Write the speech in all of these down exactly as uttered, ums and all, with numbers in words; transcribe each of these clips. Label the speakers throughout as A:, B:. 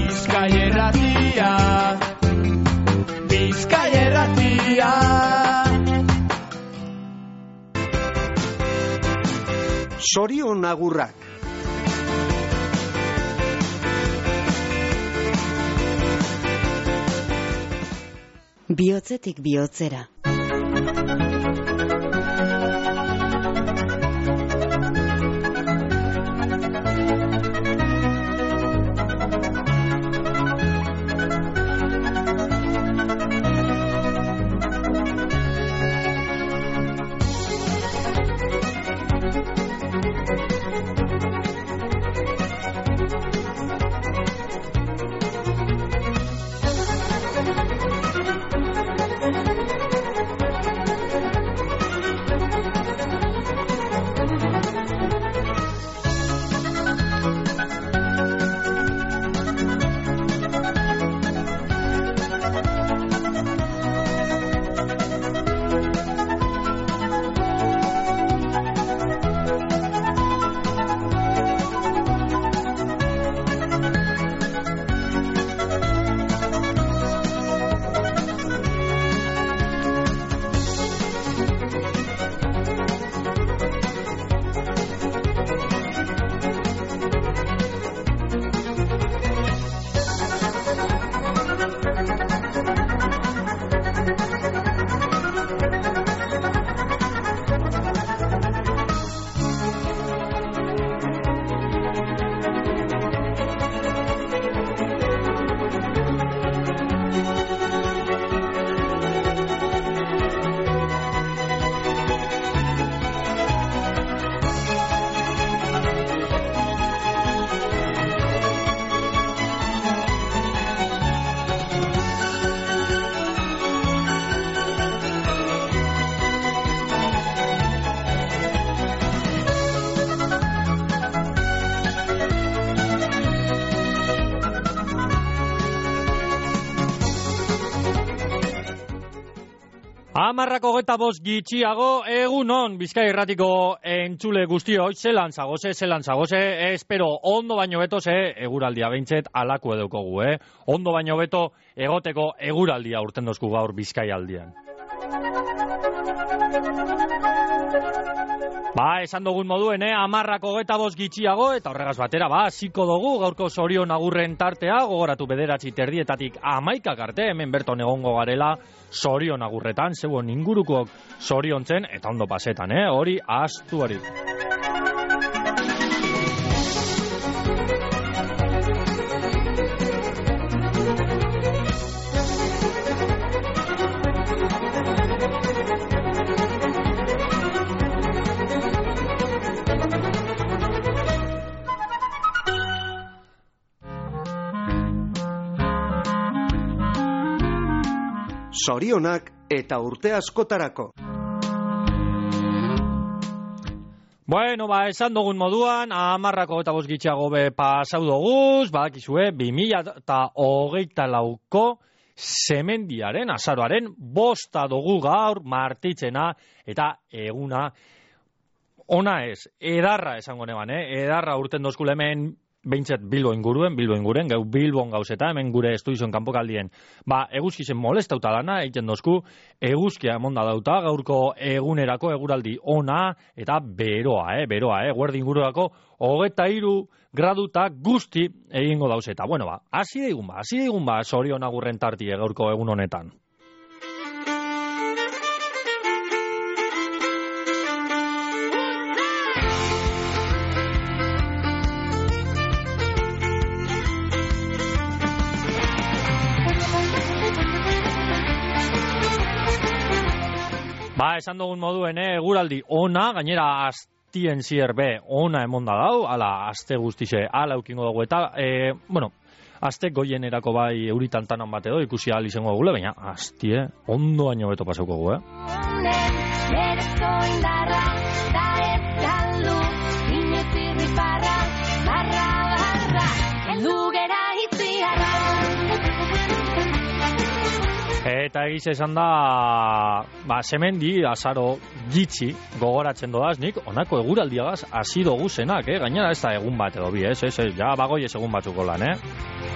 A: Bizkai Irratia, Bizkai Irratia.
B: Sorion agurrak.
C: Bihotzetik bihotzera.
D: Amarrako geta bost gitxiago, egun on, Bizkai Irratiko entzule guztioi, zelan zagoze, zelan zagoze, espero ondo baino beto, ze eguraldia behintzet alako edaukogu, eh? Ondo baino beto egoteko eguraldia urten dozku gaur Bizkai aldian. Ba, esan dugun moduen, eh? Amarrako geta bost gitxiago, eta horregaz batera, ba, ziko dugu, gaurko Sorion agurren tartea, gogoratu bederatzi terdietatik amaikak arte, hemen berton egongo garela, Sorion agurretan, zeuen ingurukoak zoriontzen, eta ondo pasetan, eh? Hori astu hori.
B: Sorionak eta urte askotarako.
D: Bueno, ba, esan dugun moduan, amarrako eta bost gitxiago be pasau doguz, badakizue, bi mila eta hogeita lauko semendiaren, azaroaren, bosta dugu gaur martitzena eta eguna, ona ez, edarra esango neban, eh? Edarra urten dozkul hemen, behintzat Bilbo inguruen, Bilbo inguren, gau Bilbon gauzeta, hemen gure estuizon kanpokaldien, ba, eguzkizen molestauta dana, egiten dozku, eguzkia emonda dauta, gaurko egunerako eguraldi ona, eta beroa, eh, beroa, eh, guardi ingururako, hogeta hiru graduta guzti egingo dauzeta. Bueno, ba, hasi daigun ba, hasi daigun ba, Sorion agurren tartie gaurko egun honetan. Ba, esan dugun moduen, eh, eguraldi ona, gainera astien zier be ona emonda dau, ala, aste guztize, ala eukingo dugu, eta, e, bueno, aste goienerako bai euritantanan bat edo, ikusi ahal izango dugu, baina astie, ondo baino beto pasauko gu, eh? Eta egiz esan da, ba, semendi, azaro gitxi gogoratzen dodaz, nik onako eguraldiagaz hasi dugu zenak, eh? Gainera ez da egun bat edo bi, ez, ez, ez, ja bagoi ez egun batzuko lan, eh?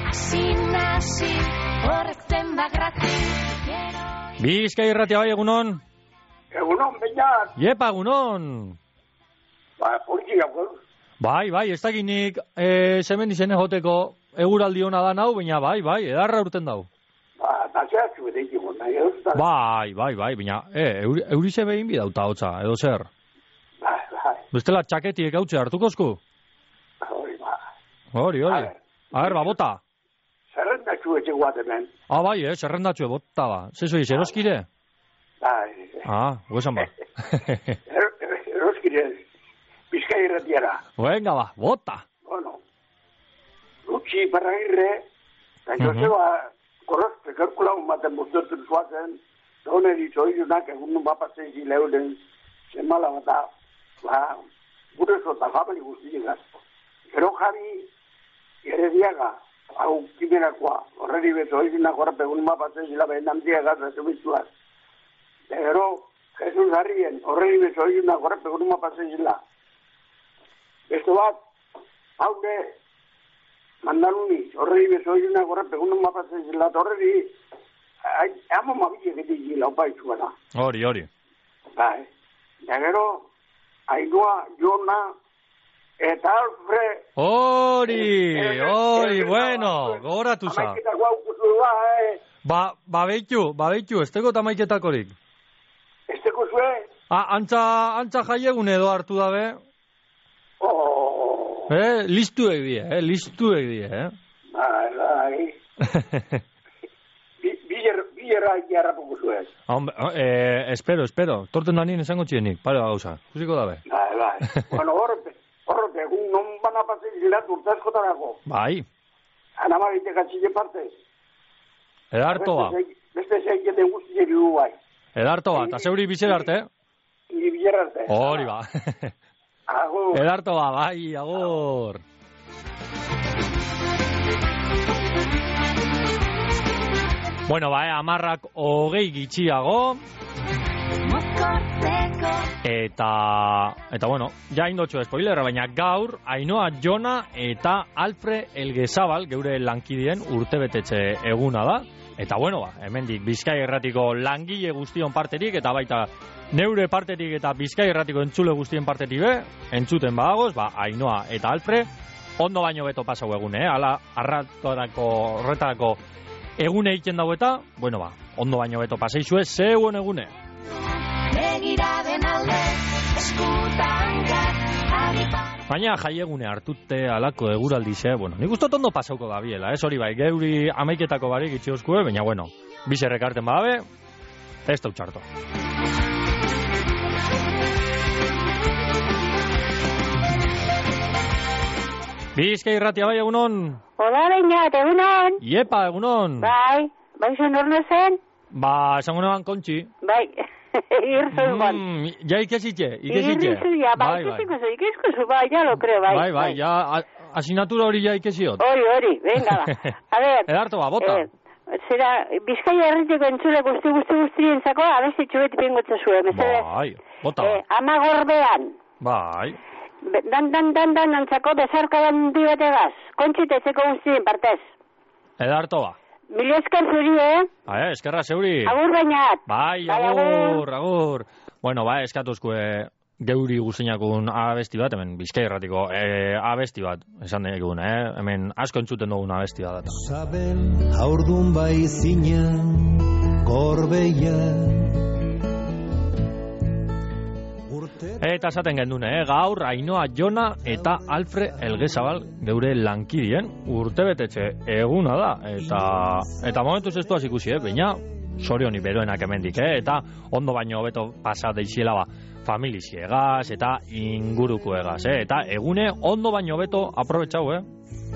C: Sinasi, horrek zenbat grati.
D: Bizkai irratia bai, egunon?
E: Egunon, bainat.
D: Iepa, egunon.
E: Ba, politia, gol.
D: Bai, bai, ez dakinik e, zemen izene joteko eguraldi hona da nau, baina bai, bai, edarra urten dau.
E: Ba, taseatzu bete ikimon, nahi edo.
D: Bai, bai, bai, baina, e, euri, eurize behin bidauta hotza, edo zer?
E: Bai, bai.
D: Bestela txaketiek hautze hartukozku?
E: Hori, ba.
D: Hori, hori. A ver, ba, bota.
E: Zerrendatxu etxe guatemen.
D: Ah, bai, eh, zerrendatxue bota ba. Zezoi, eroskire?
E: Bai.
D: Ah, huesan ba.
E: Eroskire, Bizkai irratiara.
D: Venga, ba, bota.
E: Bueno, Lutsi Parragirre, eta Joseba, korrozte, kalkula un baten buztotun zuazen, zone ditzoidunak egun nun bapatzen zileuren, zemala bata, ba, gure zota famili guztiegaz. Gero Javi, Herediaga, hau kimerakoa, horreri beto izinak horrepe egun bapatzen zila behen handiagaz, ez ebituaz. Gero, Jesus Harrien, horreri beto izinak horrepe egun bapatzen zila. Beste bat, haure, mandaluni, horreri beto izinak horrepe egun bapatzen zila, horreri, hamo mabile geti zila, opa itzuela.
D: Hori, hori.
E: Bai, eta gero, Ainhoa, Jona, eta Alfred...
D: Hori, hori, bueno, gogoratu za.
E: Amaiketak guau kuzu da, eh?
D: Ba, ba beitu, ba beitu, ez teko tamaiketakorik.
E: Ez teko zue?
D: Ah, antza, antza jaiegun edo hartu dabe.
E: Oh.
D: Eh, listu die, eh, listu die, eh.
E: Bai, bai. Biera jarrapuko zue.
D: Hombre, eh, espero, espero. Torten da nien esango txienik, pare gauza. Kusiko dabe.
E: Bai, bai. Bueno, horrete, horrete, egun non bana pasen zilat urtazkotarako.
D: Bai.
E: Anamarite katxile partez.
D: Edarto ba.
E: Beste zeiketen guzti du bai.
D: Edarto ba, eta zeuri bizer arte.
E: Ni bizer arte.
D: Hori ba.
E: Agur.
D: Edarto ba, bai, agur. Bueno, ba, eh, amarrak hogei gitxiago. Eta, eta bueno, ja indotxo spoiler, baina gaur, Ainhoa Jona eta Alfred Elgezabal, geure lankidien urtebetetxe eguna da. Eta bueno, ba, hemendik Bizkai Irratiko langile guztion parterik, eta baita neure parterik eta Bizkai Irratiko entzule guztien parterik be, entzuten badagoz, ba, Ainhoa eta Alfred, ondo baino beto pasau egun, eh? Ala, arratorako, horretarako, egune egiten dago eta, bueno ba, ondo baino beto paseizue, zeuen egune. Baina jaiegune hartute alako eguraldize, bueno, nik ustot ondo pasauko da biela, ez hori bai, geuri amaiketako barik itxiozkue, baina bueno, bizerrek harten badabe, ez da utxarto. Bizkai Irratia bai, egunon?
F: Hola, bainat, egunon?
D: Iepa, egunon?
F: Bai, bai zen horno zen?
D: Ba, esango neban kontxi.
F: Bai, irzu bat.
D: Mm, ja ikesitxe, ikesitxe.
F: Irzu, ja, bai, ikesiko zu, ikesiko zu, bai, ja lo creo, bai.
D: Bai, bai, ja, asignatura hori ja ikesiot.
F: Hori, hori, venga, ba. A ver.
D: Edarto ba, bota.
F: Eh, zera, Bizkaia herriteko entzule guzti guzti guztien zako, abesti txubeti pingotza zuen, mesedez.
D: Bai, bota.
F: Eh, ama gorbean.
D: Bai.
F: Dan, dan, dan, dan, antzako bezarka handi bategaz. Kontxitezeko guztien partez.
D: Edarto ba.
F: Mil esker zuri, eh?
D: Ba, eh, eskerra zeuri.
F: Agur bainat.
D: Bai, agur, agur. Bueno, ba, eskatuzkue geuri guztiakun abesti bat, hemen Bizkai Irratiko e, abesti bat, esan egun, eh? Hemen asko entzuten dugun abesti bat.
G: Sabel haurdun bai zinean, gorbeian.
D: Eta esaten gendune, eh? Gaur Ainhoa Jona eta Alfred Elgezabal geure lankidien urtebetetxe eguna da. Eta, eta momentuz ez duaz ikusi, eh? Baina sorioni beroenak hemendik, eh? Eta ondo baino beto pasa deiziela ba, familiziegaz eta ingurukoegaz, eh? Eta egune ondo baino beto aprobetxau, eh?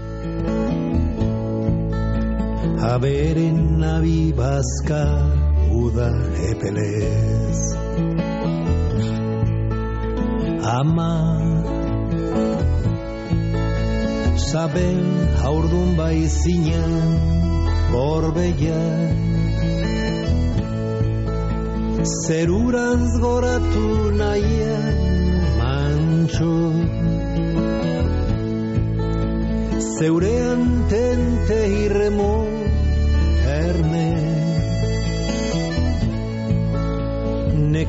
G: Aberen nabi bazka uda epelez. Ama Sabel haurdun bai zinean gorbeian Zerurantz goratu nahian mantxo Zeurean tente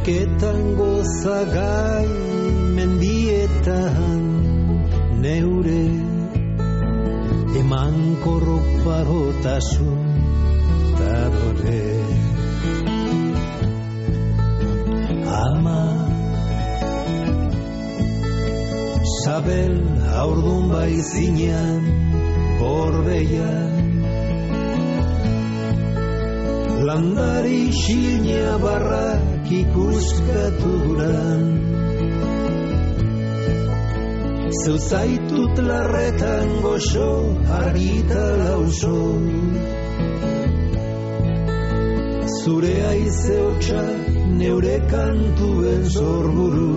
G: Neketan gozagai mendietan neure eman korrok parotasun tadore. Ama Sabel haurdun baizinan borbeian landari xilina barrak ikuskaturan zeuzaitut larretan goxo argita lauso zure aize hotxak neure kantuen zorburu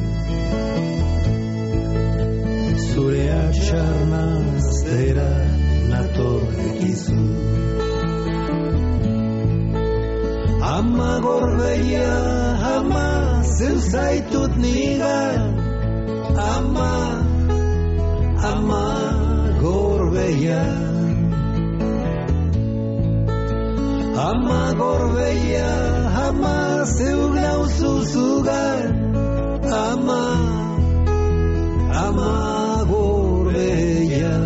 G: zure atxarnaztera natorrekizu. Ama gorbeia, ama zeuzaitut nigan, ama, ama gorbeia. Ama gorbeia, ama zeu nauzuzugan, ama, ama gorbeia.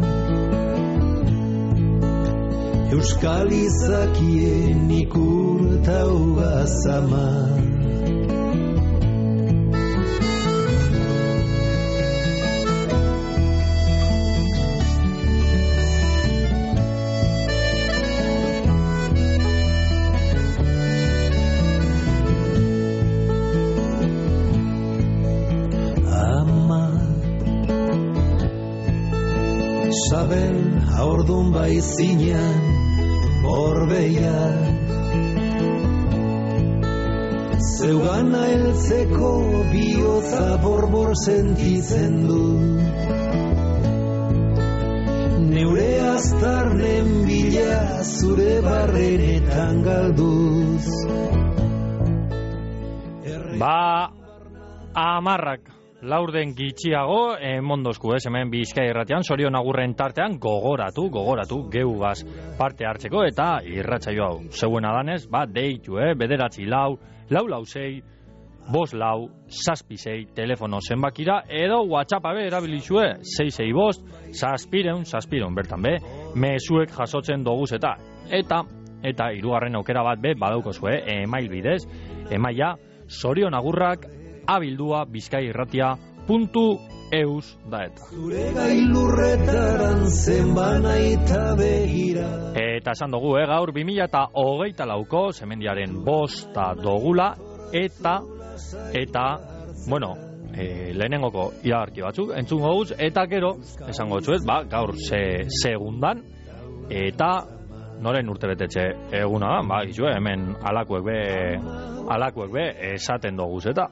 G: Euskal izakien ikurtau gazama. Ama Sabel haurdun baizinan Orbeia zeugana heltzeko bihotza borbor sentitzen du neure aztarnen bila zure barrenetan galduz.
D: Ba, amarrak laurden gitxiago emondozku, ez, hemen Bizkai Irratian, Sorion Agurren tartean gogoratu, gogoratu, geugaz parte hartzeko, eta irratsaio hau, zeuena danez, ba, deitu, eh, bederatzi lau, lau lau sei, bos lau, zazpi sei, telefono zenbakira, edo WhatsAppa be erabilizue, sei sei bost, zazpireun, zazpireun, bertan be, mezuek jasotzen doguz eta, eta, eta, hirugarren aukera bat be, badaukozue, email bidez, emaila, sorionagurrak, abildua bizkairratia puntu eus da eta.
G: Zure gailurretaran zenbana eta begira.
D: Eta esan dugu, eh, gaur bi mila hogeita lauko zemendiaren bosta dogula eta, eta, bueno, e, lehenengoko iragarki batzuk entzun goguz, eta gero, esango txuet, ba, gaur ze, segundan, eta noren urtebetetxe eguna da, ba, gizue, hemen alakuek be, alakuek be, esaten doguz eta.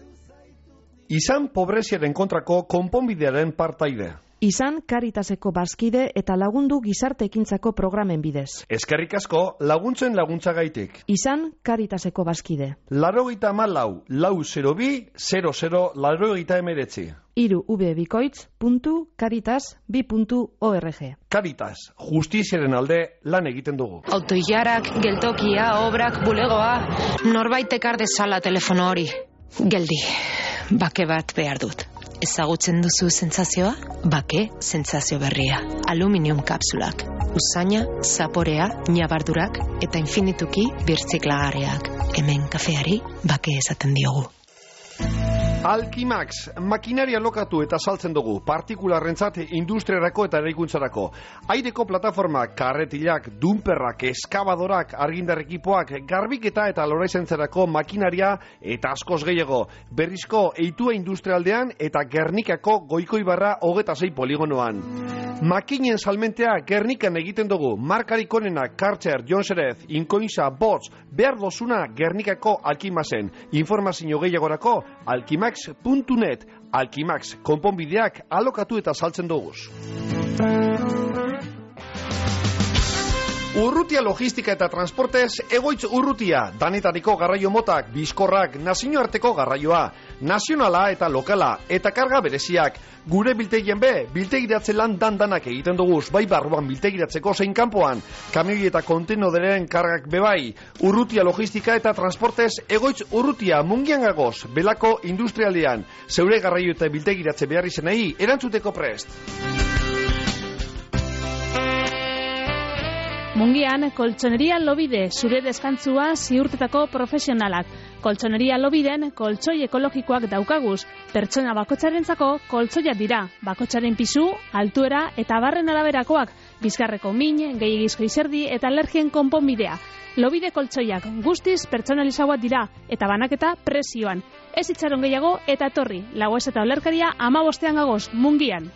B: Izan pobreziaren kontrako konponbidearen partaide.
H: Izan Caritaseko bazkide eta lagundu gizarte ekintzako programen bidez.
B: Eskerrik asko laguntzen laguntzagaitik.
H: Izan Caritaseko bazkide.
B: Laurogeita hamalau, lau zero bi, zero zero, laurogeita hemeretzi.
H: Hiru ubebikoitz puntu caritas bi puntu org.
B: Caritas, justiziaren alde lan egiten dugu.
I: Autoilarak, geltokia, obrak, bulegoa, norbait ekar dezala telefono hori. Geldi, bake bat behar dut. Ezagutzen duzu sentsazioa? Bake sentsazio berria. Aluminium kapsulak. Usaina, zaporea, ñabardurak eta infinituki birtziklagarriak. Hemen kafeari bake esaten diogu.
B: Alkimax, makinaria lokatu eta saltzen dugu, partikularrentzat industriarako eta eraikuntzarako. Aireko plataformak, karretilak, dumperrak, eskabadorak, argindar ekipoak, garbiketa eta loraizentzarako makinaria eta askoz gehiago. Berrizko eitua industrialdean eta Gernikako Goikoibarra hogeta sei poligonoan. Makinen salmentea Gernikan egiten dugu, markarik onenak Kartzer, Jonserez, Inkoinza, Bots, behar dozuna Gernikako Alkimaxen. Informazio gehiagorako alkimax puntu net. Alkimax, konponbideak alokatu eta saltzen duguz. Urrutia logistika eta transportez, egoitz urrutia, danetariko garraio motak, bizkorrak, nazioarteko garraioa, nazionala eta lokala, eta karga bereziak. Gure biltegien be, biltegiratze lan dandanak egiten duguz, bai barruan biltegiratzeko zein kanpoan, kamioi eta kontenoderen kargak bebai. Urrutia logistika eta transportez, egoitz urrutia, mungian gagoz, belako industrialdean, zeure garraio eta biltegiratze behar izenei, erantzuteko prest.
J: Mungian, koltsoneria Lobide, zure deskantzua ziurtetako profesionalak. Koltsoneria Lobiden, koltsoi ekologikoak daukaguz. Pertsona bakotxarentzako koltsoiak dira. Bakotxaren pisu, altuera eta barren araberakoak. Bizkarreko min, gehiagizko izerdi eta alergien konponbidea. Lobide koltsoiak guztiz pertsonalizauak dira eta banaketa prezioan. Ez itxaron gehiago eta etorri. Lagoez eta olerkaria amabostean gagoz, Mungian.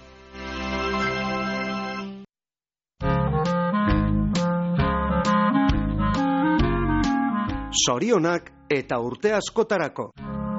K: Zorionak eta urte askotarako.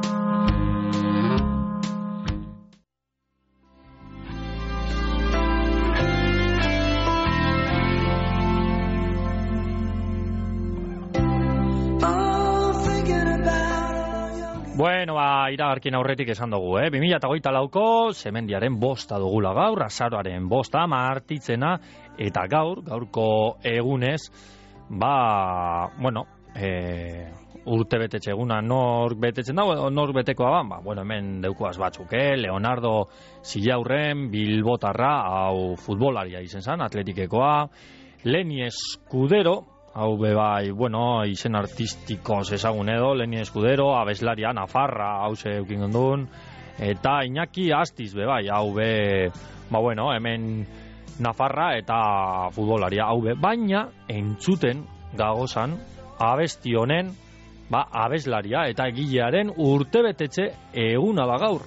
D: Bueno, ba, iragarkin aurretik esan dugu, eh? bi mila hogeita lauko Semendiaren bosta dugula gaur, azaroaren bosta, martitzena, eta gaur, gaurko egunez, ba, bueno, e, urte betetxe eguna nork betetzen dago, nork betekoa ban, ba, bueno, hemen deukoaz batzuk, eh? Leonardo Zillaurren, Bilbotarra, hau futbolaria izen zan, atletikekoa, Leni Escudero, hau bebai, bueno, izen artistikoz ezagun edo, Leni Escudero, abeslaria, Nafarra, hau ze eukin gondun, eta Iñaki Astiz bebai, hau be, ba bueno, hemen Nafarra eta futbolaria, hau be, baina entzuten gagozan abesti honen, ba, abeslaria eta egilearen urtebetetxe eguna da gaur.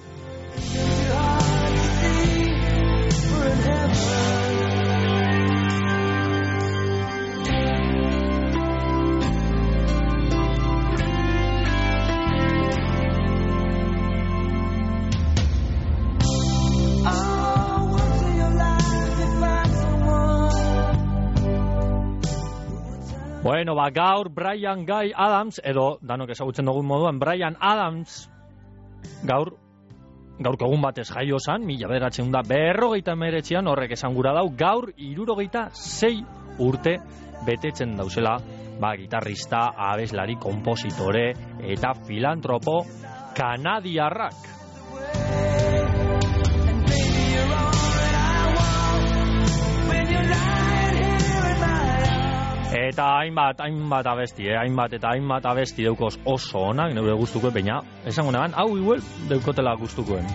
D: Bueno, ba, gaur Bryan Guy Adams, edo danok ezagutzen dugun moduan, Bryan Adams, gaur, gaurko egun batez jaio zan, mila bederatzen da berrogeita emeretzean, horrek esan gura dau, gaur irurogeita sei urte betetzen dauzela, ba, gitarrista, abeslari, kompositore eta filantropo kanadiarrak. Eta hainbat, hainbat abesti, eh? hainbat eta hainbat abesti deukoz oso onak, neure gustuko, baina esango neban, hau igual deukotela gustukoen.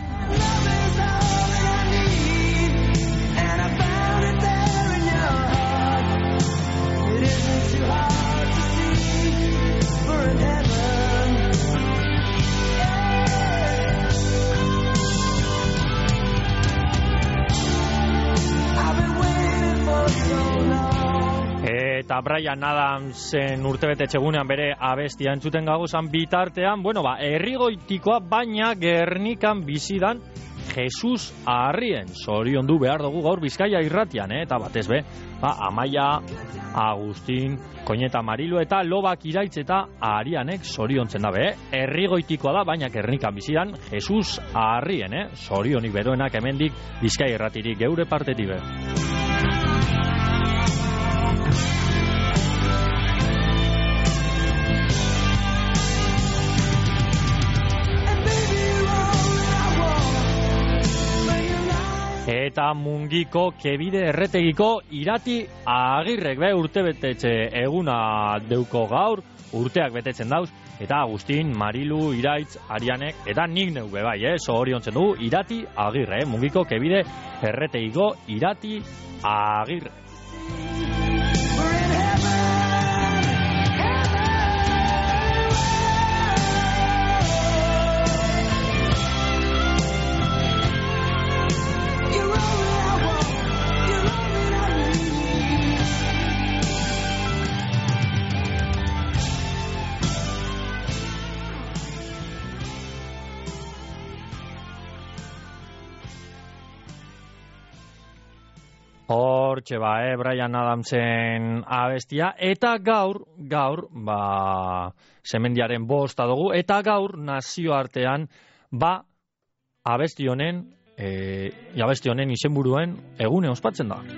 D: Eta Bryan Adamsen urtebetetxegunean bere abestia entzuten gagozan bitartean, bueno, ba, herrigoitikoa, baina Gernikan bizidan Jesus Arrien. Zorion du behar dugu gaur Bizkaia irratian, eh? Eta batez be, ba, Amaia, Agustin, Koñeta Marilu eta Lobak Iraitz eta Arianek zoriontzen dabe, eh? Herrigoitikoa da, baina Gernikan bizidan Jesus Arrien, eh? Zorionik beroenak hemendik Bizkaia irratirik geure partetik be. Eta Mungiko Kebide Erretegiko Irati Agirrek be urtebetetxe eguna deuko gaur, urteak betetzen dauz, eta Agustin, Marilu, Iraitz, Arianek, eta nik neu be bai, eh? Zoriontzen dugu Irati Agirre, eh? Mungiko Kebide Erretegiko Irati Agirre. Hortxe ba, eh, Bryan Adamsen abestia, eta gaur, gaur, ba, semendiaren bosta dugu, eta gaur nazioartean, ba, abesti honen, e, abesti honen izenburuen egune ospatzen da.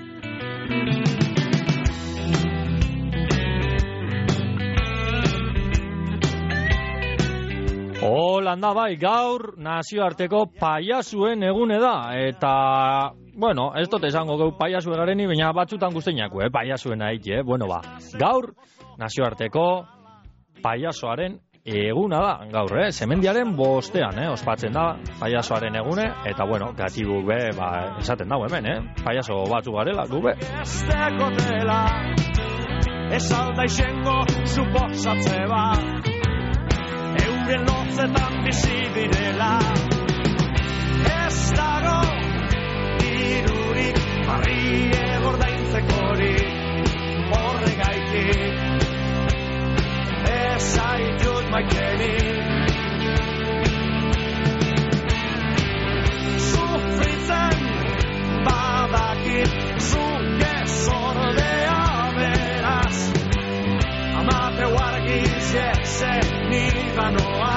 D: Holanda bai, gaur nazioarteko paiasuen egune da, eta, bueno, ez dut esango gau paiasue gareni, baina batzutan guzteinako, eh, paiasuen haiti, eh, bueno ba, gaur nazioarteko paiasoaren eguna da, gaur, eh, semendiaren bostean, eh, ospatzen da paiasoaren egune, eta, bueno, gatibuk be, ba, esaten dago hemen, eh, paiaso batzu garela, gube.
A: Ez alda izengo suposatze bat, euren lotzetan bizi direla. Ez dago dirurik jarri egordaintzekorik horregaitik. Ez zaitut maitenik. Sufritzen badakit zuke zordea beraz. Amate wargiz eze nibanoa.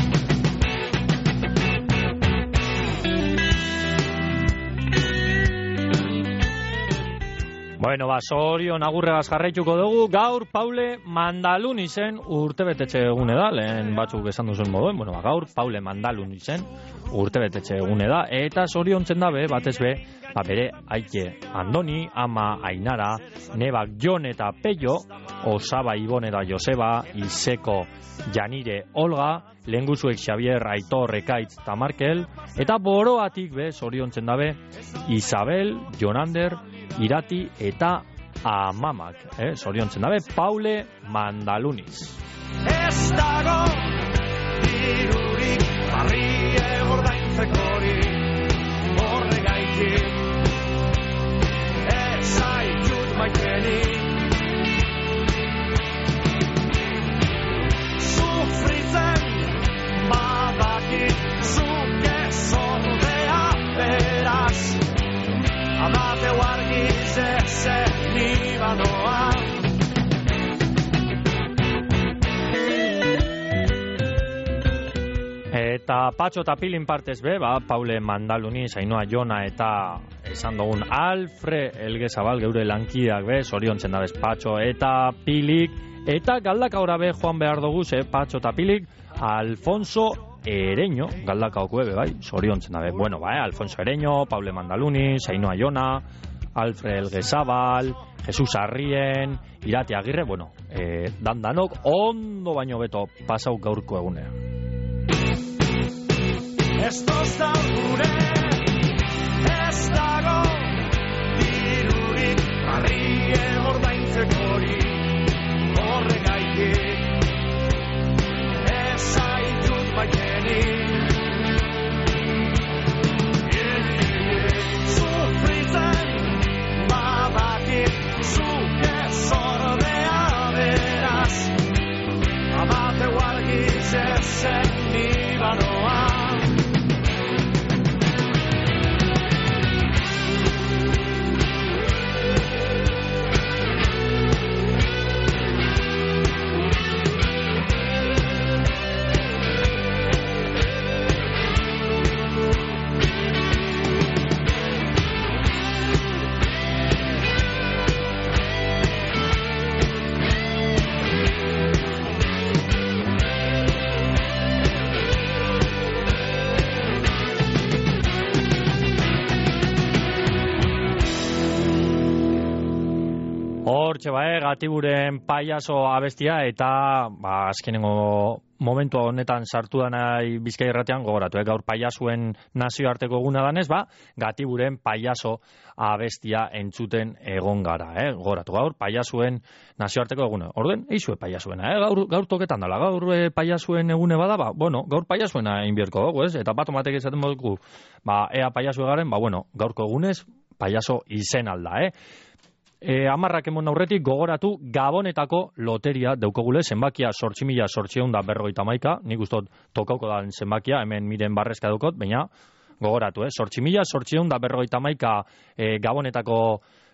D: Bueno, ba, sorion agurregaz jarraituko dugu, gaur Paule Mandalun izen urtebetetxe egune da, lehen batzuk esan duzuen moduen, bueno, ba, gaur Paule Mandalun izen urtebetetxe egune da, eta soriontzen dabe, batez be, ba, bere aite Andoni, ama Ainara, nebak Jon eta Peio, Osaba Ibon eta Joseba, Iseko Janire Olga, lehenguzuek Xavier, Aitor, Ekaitz eta Markel, eta boroatik be, soriontzen dabe, Isabel, Jonander, Irati eta Amamak, eh, soriontzen dabe, Paule Mandaluniz.
A: Ez dago dirurik jarri egordaintzekorik horregaitik. Ez zaitut maitenik. Sufritzen badakit zuke zordea beraz. Amate wargiz eze nibanoa.
D: Eta Patxo eta Pilin partez be, ba, Paule Mandaluni, Zainoa Jona eta esan dugun Alfre Elgezabal geure lankideak be, soriontzen dabez Patxo eta Pilik, eta galdakaora be joan behar dugu, ze Patxo eta Pilik, Alfonso Ereño, galdakaokue be, bai, soriontzen dabe. Bueno, ba, eh, Alfonso Ereño, Paule Mandaluni, Zainoa Jona, Alfre Elgezabal, Jesus Arrien, Irati Agirre, bueno, eh, dandanok ondo baino beto pasau gaurko egunea.
A: Ez tozta gure, ez dago dirurik jarri egordaintzekorik horregaitik. Ez zaitut maitenik. Sufritzen badakit zuke zordea beraz. Amate wargiz ezen nibanoa.
D: Hortxe ba, eh, Gatiburen paiaso abestia, eta ba, azkenengo momentu honetan sartu danai Bizkai Irratian gogoratu, eh, gaur paiasuen nazioarteko eguna danez, ba, Gatiburen paiaso abestia entzuten egon gara, eh, gogoratu, gaur paiasuen nazioarteko eguna. Orden, eizue paiasuena, eh, gaur, gaur toketan dala, gaur eh, paiasuen egune bada, ba, bueno, gaur paiasuena inbierko dugu, ez, eta bat omatek esaten moduko, ba, ea paiasue garen, ba, bueno, gaurko egunez, paiaso izen alda, eh. E, amarrak emon aurretik gogoratu Gabonetako loteria daukagule, zenbakia sortzi mila sortziehun da berrogeita hamaika, nik ustot tokauko da zenbakia, hemen miren barrezka daukot, baina gogoratu, eh? sortzi mila sortziehun da berrogeita hamaika e, Gabonetako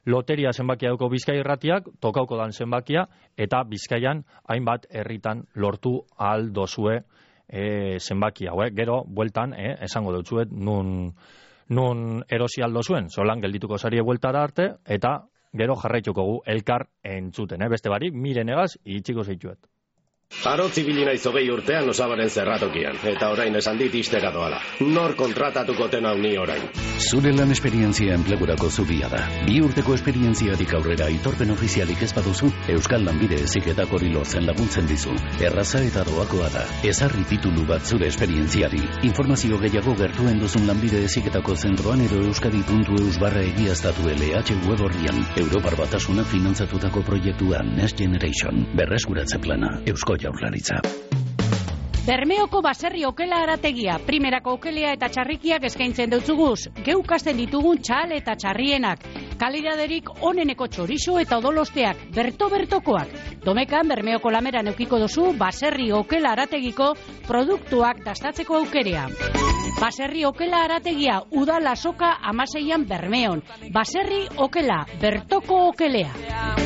D: loteria zenbakia dauko Bizkai Irratiak, tokauko dan zenbakia, eta Bizkaian hainbat herritan lortu ahal dozue e, zenbakia. Hau, gero, bueltan, e, esango dutzuet, nun, nun erosi aldo zuen, solan geldituko zarie bueltara arte, eta gero jarraituko gu elkar entzuten. E, beste barik, miren egaz, itxiko zeituet.
L: Aro zibili naiz hogei urtean osabaren zerratokian, eta orain esan dit istera doala. Nor kontratatuko ten hau ni orain.
M: Zure lan esperientzia enplegurako zubia da. Bi urteko esperientziatik aurrera aitorpen ofizialik ez baduzu, Euskal Lanbide Heziketak hori lortzen laguntzen dizu. Erraza eta doakoa da. Ezarri titulu bat zure esperientziari. Informazio gehiago gertuen duzun Lanbide Heziketako zentroan edo euskadi puntu eus barra egiaztatu L H web horrian. Europar Batasunak finantzatutako proiektua Next Generation. Berreskuratze plana. Eusko Jaurlaritza.
N: Bermeoko baserri okela arategia, primerako okelea eta txarrikiak eskaintzen dutzuguz, geukasten ditugun txal eta txarrienak, kalitaterik oneneko txorizo eta odolosteak, berto-bertokoak. Domekan Bermeoko lameran eukiko duzu baserri okela arategiko produktuak dastatzeko aukerea. Baserri okela arategia, udala soka amaseian Bermeon. Baserri okela, bertoko okelea.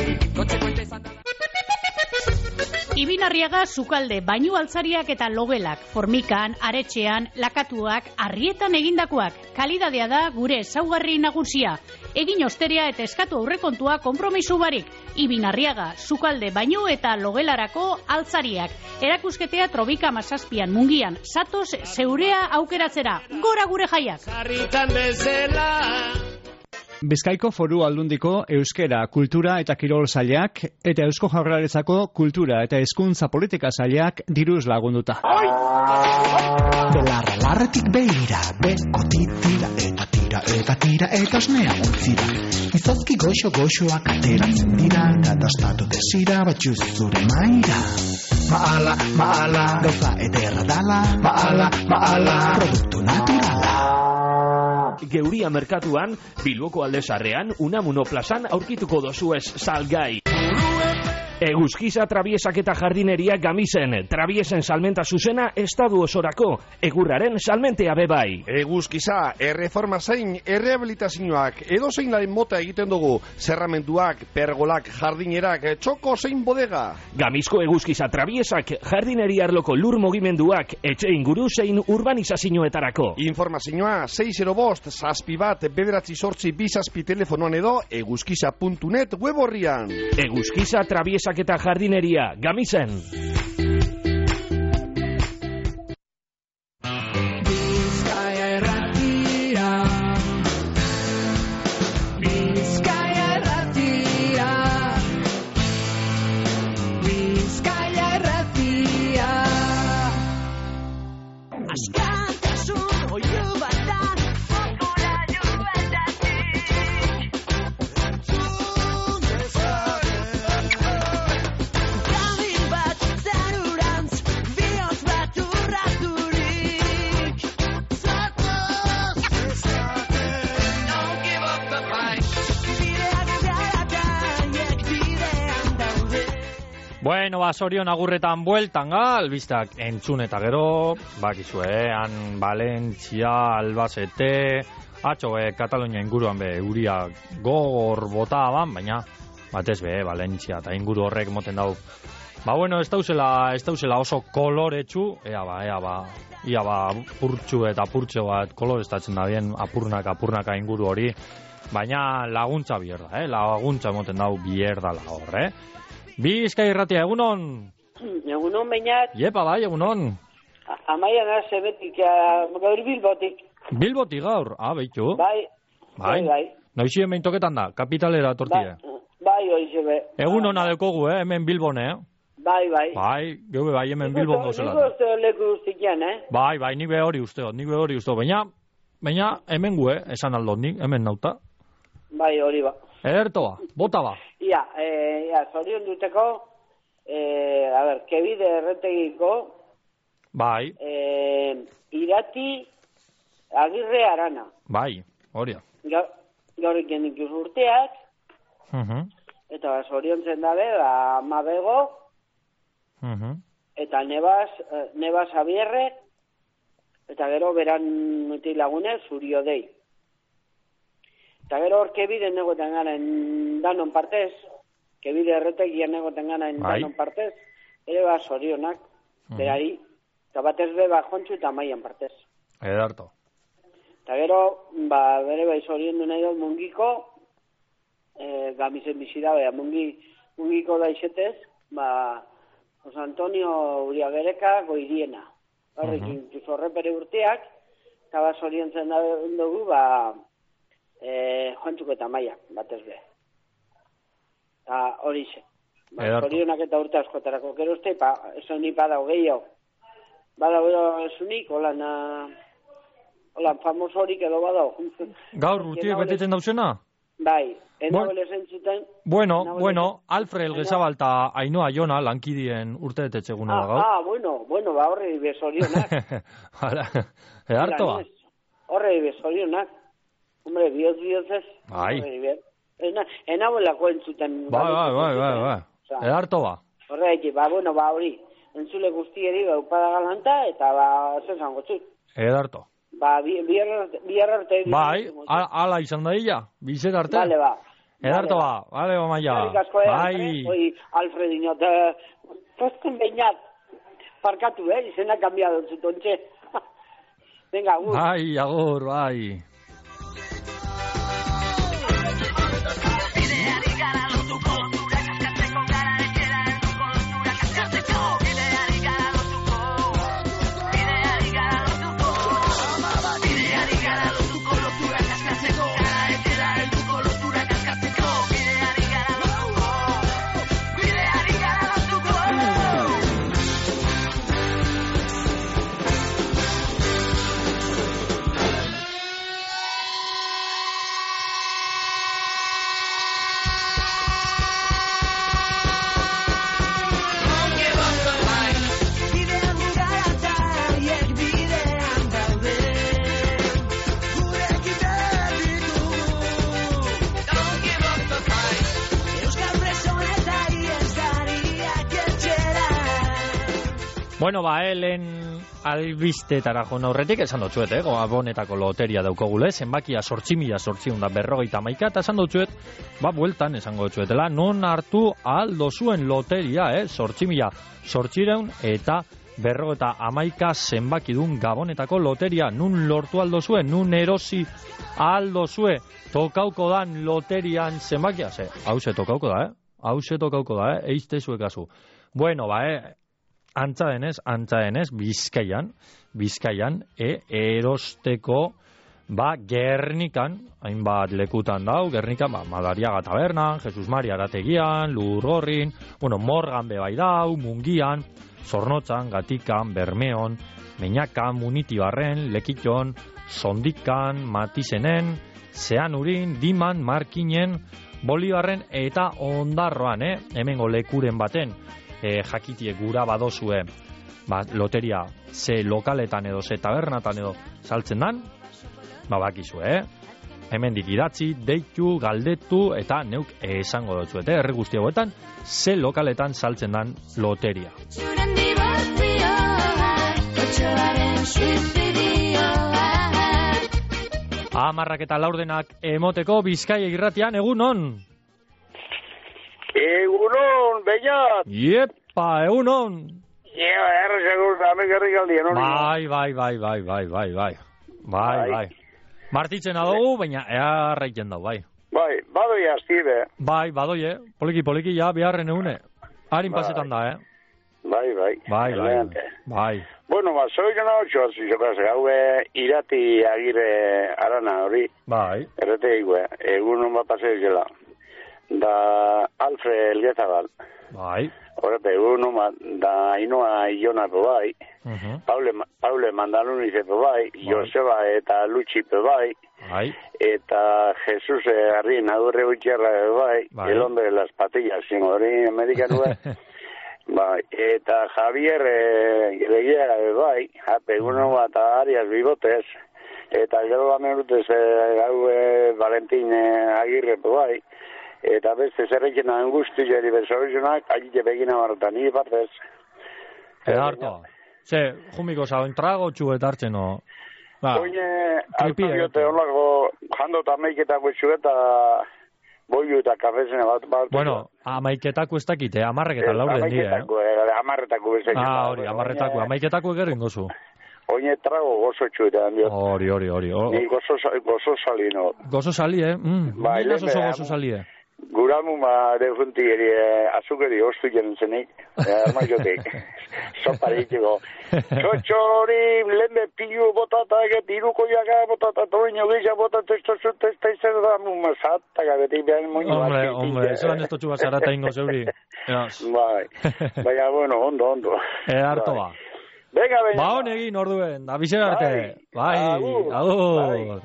N: Ibinarriaga sukalde, bainu altzariak eta logelak, formikan, aretxean, lakatuak, arrietan egindakoak. Kalidadea da gure ezaugarri nagusia. Egin osteria eta eskatu aurrekontua konpromisu barik. Ibinarriaga, sukalde, bainu eta logelarako altzariak. Erakusketea Trobika Mazazpian Mungian, satoz zeurea aukeratzera. Gora gure jaiak!
O: Bizkaiko Foru Aldundiko Euskera, Kultura eta Kirol Sailak eta Eusko Jaurlaritzako Kultura eta Hezkuntza Politika Sailak diruz lagunduta.
P: Belarra larretik beira, beko titira eta tira eta tira eta osnea utzira. Izozki goxo-goxoak ateratzen dira, kadastatu desira batxuz zure maira. Maala, maala, gauza ederra dala, maala, maala, produktu naturala.
Q: Geuria merkatuan, Bilboko Aldezarrean, Unamuno plazan aurkituko dozuez salgai. Eguzkiza trabiesak eta jardineria Gamisen, trabiesen salmenta zuzena estadu osorako, egurraren salmentea bebai.
B: Eguzkiza, erreforma zein, errehabilitazioak, edo zein laren mota egiten dugu, zerramentuak, pergolak, jardinerak, txoko zein bodega.
Q: Gamizko eguzkiza trabiesak, jardineria arloko lur mugimenduak, etxe inguru zein urbanizazioetarako.
B: Informazioa, sei zero bost, zazpi bat, bederatzi sortzi, bizazpi telefonoan edo, eguzkiza puntu net web horrian.
Q: Eguzkiza trabiesak eta jardineria, Gamisen.
A: Bizkaia erratira, Bizkaia erratira, Bizkaia erratira. Askatasun oiu bat da, fokura juetatik. Entzun dezake. Gabil bat zarurantz, bihotz bat urraturik. Zatoz dezake. Don't give up the fight. Bideak zarataiek bidean daude.
D: Bueno, ba, sorion agurretan bueltan ga, albistak entzun eta gero, bakizue, eh? Han Valentzia, Albacete, atxo, eh, Katalunia inguruan be, euria gogor bota aban, baina, batez be, Valentzia eta inguru horrek moten dau. Ba, bueno, ez dauzela, ez dauzela oso koloretsu, ea ba, ea ba, ia ba, purtsu eta purtso bat kolorestatzen da bien, apurnak, apurnaka inguru hori, baina laguntza bier da, eh? Laguntza moten dau bier dala hor, eh? Bizkai Irratia, egunon?
R: Egunon bainat.
D: Iepa bai, egunon.
R: Amaia naz ebetik, gaur Bilbotik.
D: Bilbotik gaur, ah, behitu.
R: Bai, bai, bai.
D: Noizien behin toketan da, kapitalera tortie.
R: Bai, oize be.
D: Egunon adekogu, eh, hemen Bilbon, eh?
R: Bai, bai.
D: Bai, geube bai, hemen Bilbon gozela.
R: Niko uste leku ustikian, eh?
D: Bai, bai, ni be hori usteot, ni be hori usteot. Baina, baina, hemen gu, eh, esan aldot nik, hemen nauta.
R: Bai, hori ba.
D: Ederto ba, bota ba.
R: Ia, eh, ia, zorion duteko, eh, a ber, kebide erretegiko,
D: bai,
R: eh, irati agirre arana.
D: bai, hori da.
R: Gaur, gaur iken ikus urteak,
D: Uh-huh.
R: eta ba, zorion zen dabe, ba, mabego,
D: Uh-huh.
R: eta nebaz, eh, nebaz abierre, eta gero beran muti lagune zurio dei. Eta gero hor kebide negoten garen danon partez, kebide erretegian negoten garen
D: Bai.
R: danon partez, ere ba sorionak, berari, eta batez be ba jontxu eta maian partez.
D: Ederto.
R: Eta gero, ba, bere bai zorion du nahi dut mungiko, e, gamizen bizida, bera, mungi, mungiko da izetez, ba, Jose Antonio Uriagereka goiriena. Horrekin, uh -huh. horrepere urteak, eta ba zorion zen dugu, ba, e, joantzuko eta maiak, batez be. Eta hori ze. Ba, zorionak eta urte askotarako gero uste, pa, eso ni badau gehiago. Badau esunik, holan, holan, famoso horik edo badau.
D: Gaur urtiek beteten dauzena?
R: Bai, enabele zentzuten.
D: Bueno, bueno, Alfred Elgezabal eta Ainhoa Jona lankidien urte betetzeguna da gaur.
R: Ah, bueno, bueno, ba horre bezorionak.
D: Hala, edarto ba.
R: Horre bezorionak. Hombre, bioz bioz ez.
D: Bai.
R: Enabelako entzuten.
D: Bai, bai, bai, bai, bai. Edarto ba.
R: Horre eki, ba, bueno, ba hori. Entzule guztieri, ba, upada galanta, eta ba, zezango txut.
D: Edarto.
R: Ba, bihar arte...
D: Bai, ala izan da illa, bizet arte.
R: Bale, ba.
D: Edarto ba, bale ba maia.
R: Bai. Oi, Alfredinho, eta... Posten behinat, parkatu, eh? Izena cambiado zutontxe. Venga, agur.
D: Bai, agur, bai. Bueno, ba, helen albistetara joan aurretik, esan dutxuet, eh? Gabonetako loteria daukogule, zenbakia sortzi mila sortziun da berrogeita maika, eta esan dutxuet, ba, bueltan esango dutxuetela, non hartu aldo zuen loteria, eh? Sortzi mila sortzireun, eta berrogeita amaika zenbakidun Gabonetako loteria, nun lortu aldo zuen, nun erosi aldo zue, tokauko dan loterian zenbakia, ze, hause tokauko da, eh? Hause tokauko da, eh? Eizte zuekazu. Bueno, ba, eh? Antza denez, antza denez, Bizkaian, Bizkaian, e, erosteko, ba, Gernikan, hainbat lekutan dau, Gernikan, ba, Madariaga tabernan, Jesus Maria arategian, Lurgorrin, bueno, Morgan bebai dau, Mungian, Zornotzan, Gatikan, Bermeon, Meñakan, Munitibarren, Lekiton, Sondikan, Matizenen, Zeanurin, Diman, Markinen, Bolibarren eta Ondarroan, eh? Hemengo lekuren baten, E, jakitie gura badozue ba, loteria ze lokaletan edo ze tabernatan edo saltzen dan, ba bakizu, eh? Hemendik idatzi, deitu, galdetu eta neuk esango dutzuet, eh? Herri guzti hauetan ze lokaletan saltzen dan loteria. Amarrak eta laurdenak emoteko Bizkaia irratian, egun on?
E: Egunon, Beñat!
D: Iepa, egunon!
E: Iepa, erre segur, dame gerrik aldien, hori.
D: Bai, bai, bai, bai, bai, bai, bai. Bai, bai. Martitzen adogu, baina ea raiten dau, bai.
E: Bai, badoi aztide.
D: Bai, badoi, eh? Poliki, poliki, ja, biharren egune. Harin pasetan da, eh?
E: Bai, bai.
D: Bai, bai, bai.
E: Bueno, ba, zoi gana otxo, azizokaz, gau irati agire arana hori.
D: Bai.
E: Errete igue, egunon bat paseo zela. Da Alfred Elgezabal.
D: Bai.
E: Horrete, egunon bat, da Ainhoa Jona pe bai.
D: Uh-huh.
E: Paule, Paule Mandaluniz pe bai. Bai. Joseba eta Lutxi pe bai.
D: Bai.
E: Eta Jesus Arri Nadurre Utxerra pe bai. Bai. El hombre de las patillas, sin hori amerikanu bai. Eta Javier Leguera pe bai. Hape, egunon bat, Arias Bibotes. Eta gero bamenutez gau Valentin Agirre pe bai. Eta beste zerrekin angustu jari bezorizunak, agite begina barretan, nire partez.
D: Eta harto. Ze, jumiko zauen trago txu eta hartzen, no? Ba,
E: Oine,
D: tripi,
E: hartu
D: eh.
E: diote olako jando eta meiketako etxu eta boiu eta kafezene bat. bat
D: Bueno, amaiketako ez dakite, amarrek eta laurden die, eh?
E: Amaiketako, eh, amarretako bezaino.
D: Ah, hori, amarretako, amaiketako egerrin gozu.
E: Oine trago gozo txuetan, dio.
D: Hori, hori, hori. Oh.
E: Ni gozo, gozo salino.
D: Gozo sali, eh? Mm.
E: Bai,
D: Ni oso
E: lehen,
D: gozo sali, eh?
E: Guramu ma de junti eri azukeri ostu jenen zenik, armaiotek, sopari itxiko. Txotxori, lehen pilu botata, eget iruko jaga botata, toreño geisha botata, esto zut, ez da izan da mumazata, gabetik behan moño bat.
D: Hombre, hombre, zelan ez totxu bazarata ingo zeuri.
E: Bai, baina, bueno, ondo, ondo.
D: E harto ba.
E: Venga, venga.
D: Ba honegin, orduen, da bizer arte. Bai,
E: agur.
D: agur.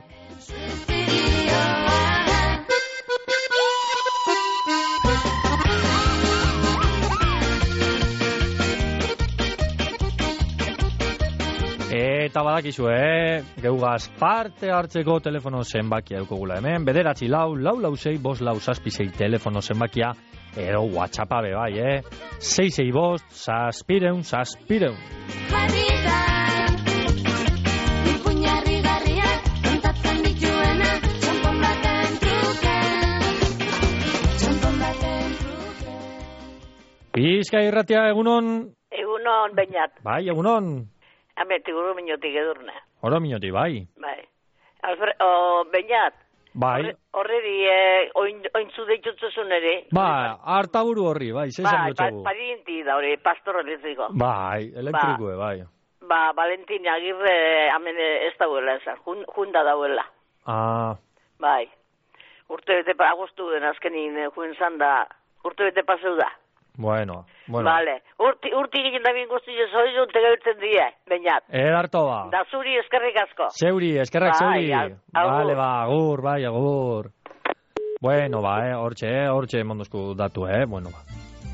D: Eta badakizu, eh? Geugaz parte hartzeko telefono zenbakia eukogula hemen. Bederatzi lau, lau lau sei, bos lau zazpi sei telefono zenbakia. Edo WhatsAppa be bai, eh? Sei sei bost, zazpireun, zazpireun.
C: Jarritan, ipuñarri garriak, kontatzen dituena, txampon baten truke, txampon baten truke.
D: Bizkai irratia, egunon?
S: Egunon, bainat.
D: Bai, egunon?
S: Ametik uru minotik edurne.
D: Oro minoti, bai.
S: Bai. Alfred, o, bainat.
D: Bai.
S: Horreri, eh, oin, ointzu deitutzuzun ere.
D: Ba, hartaburu horri, bai, zesan
S: Bai, pa,
D: gotxagu.
S: parienti da hori, pastor elektriko.
D: Bai, elektrikoe, bai.
S: Ba, Valentin Agirre, hemen ez dauela esan, jun, junda dauela.
D: Ah,
S: Bai. Urte bete pa, agostu den azkenin eh, juen zan da, urte bete paseu da.
D: bueno, bueno.
S: Vale. Urti, urti egin da bin guztiz hori dut gabiltzen die, bainat.
D: Er harto ba.
S: Da zuri eskerrik asko.
D: Zeuri, eskerrak
S: Bai,
D: zeuri.
S: ag- agur.
D: Vale, ba, agur, bai, agur. Bueno, ba, eh, hortxe, eh, hortxe mondozku datu, eh, bueno, ba.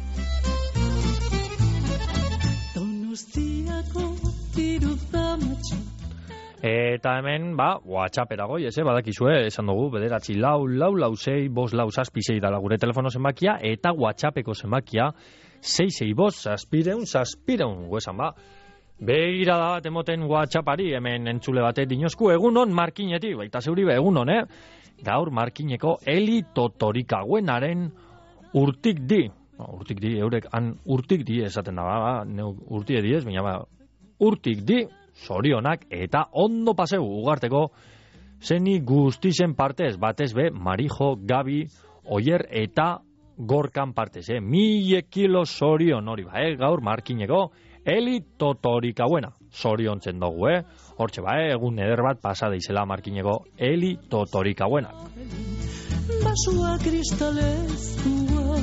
G: Donostiako tiruzamatxo.
D: Eta hemen, ba, WhatsAppera goi, ez, eh, badakizue, esan dugu, bederatzi lau, lau, lau, sei, bos, lau, zazpi, sei dala gure telefono zenbakia, eta WhatsAppeko zenbakia, sei, sei, bos, zazpireun, zazpireun, guesan, ba. Begira da bat emoten WhatsAppari, hemen entzule batek dinozku, egunon markinetik, baita zeuri be, egunon, eh? Gaur markineko Eli Totorikaguenaren urtik di, ba, urtik di, eurek han urtik di esaten da, ba, ba, neu urtie diez, baina ba, urtik di, zorionak, eta ondo paseu ugarteko, zeni guztizen partez, batez be, Marijo, Gabi, Oier eta Gorkan partez, eh? Mille kilo zorion hori, ba, eh? Gaur markineko Eli Totorikaguena, zoriontzen dugu, eh? Hortxe, ba, eh? Egun eder bat pasada izela markineko Eli Totorikaguena.
G: Basua kristalezkoa.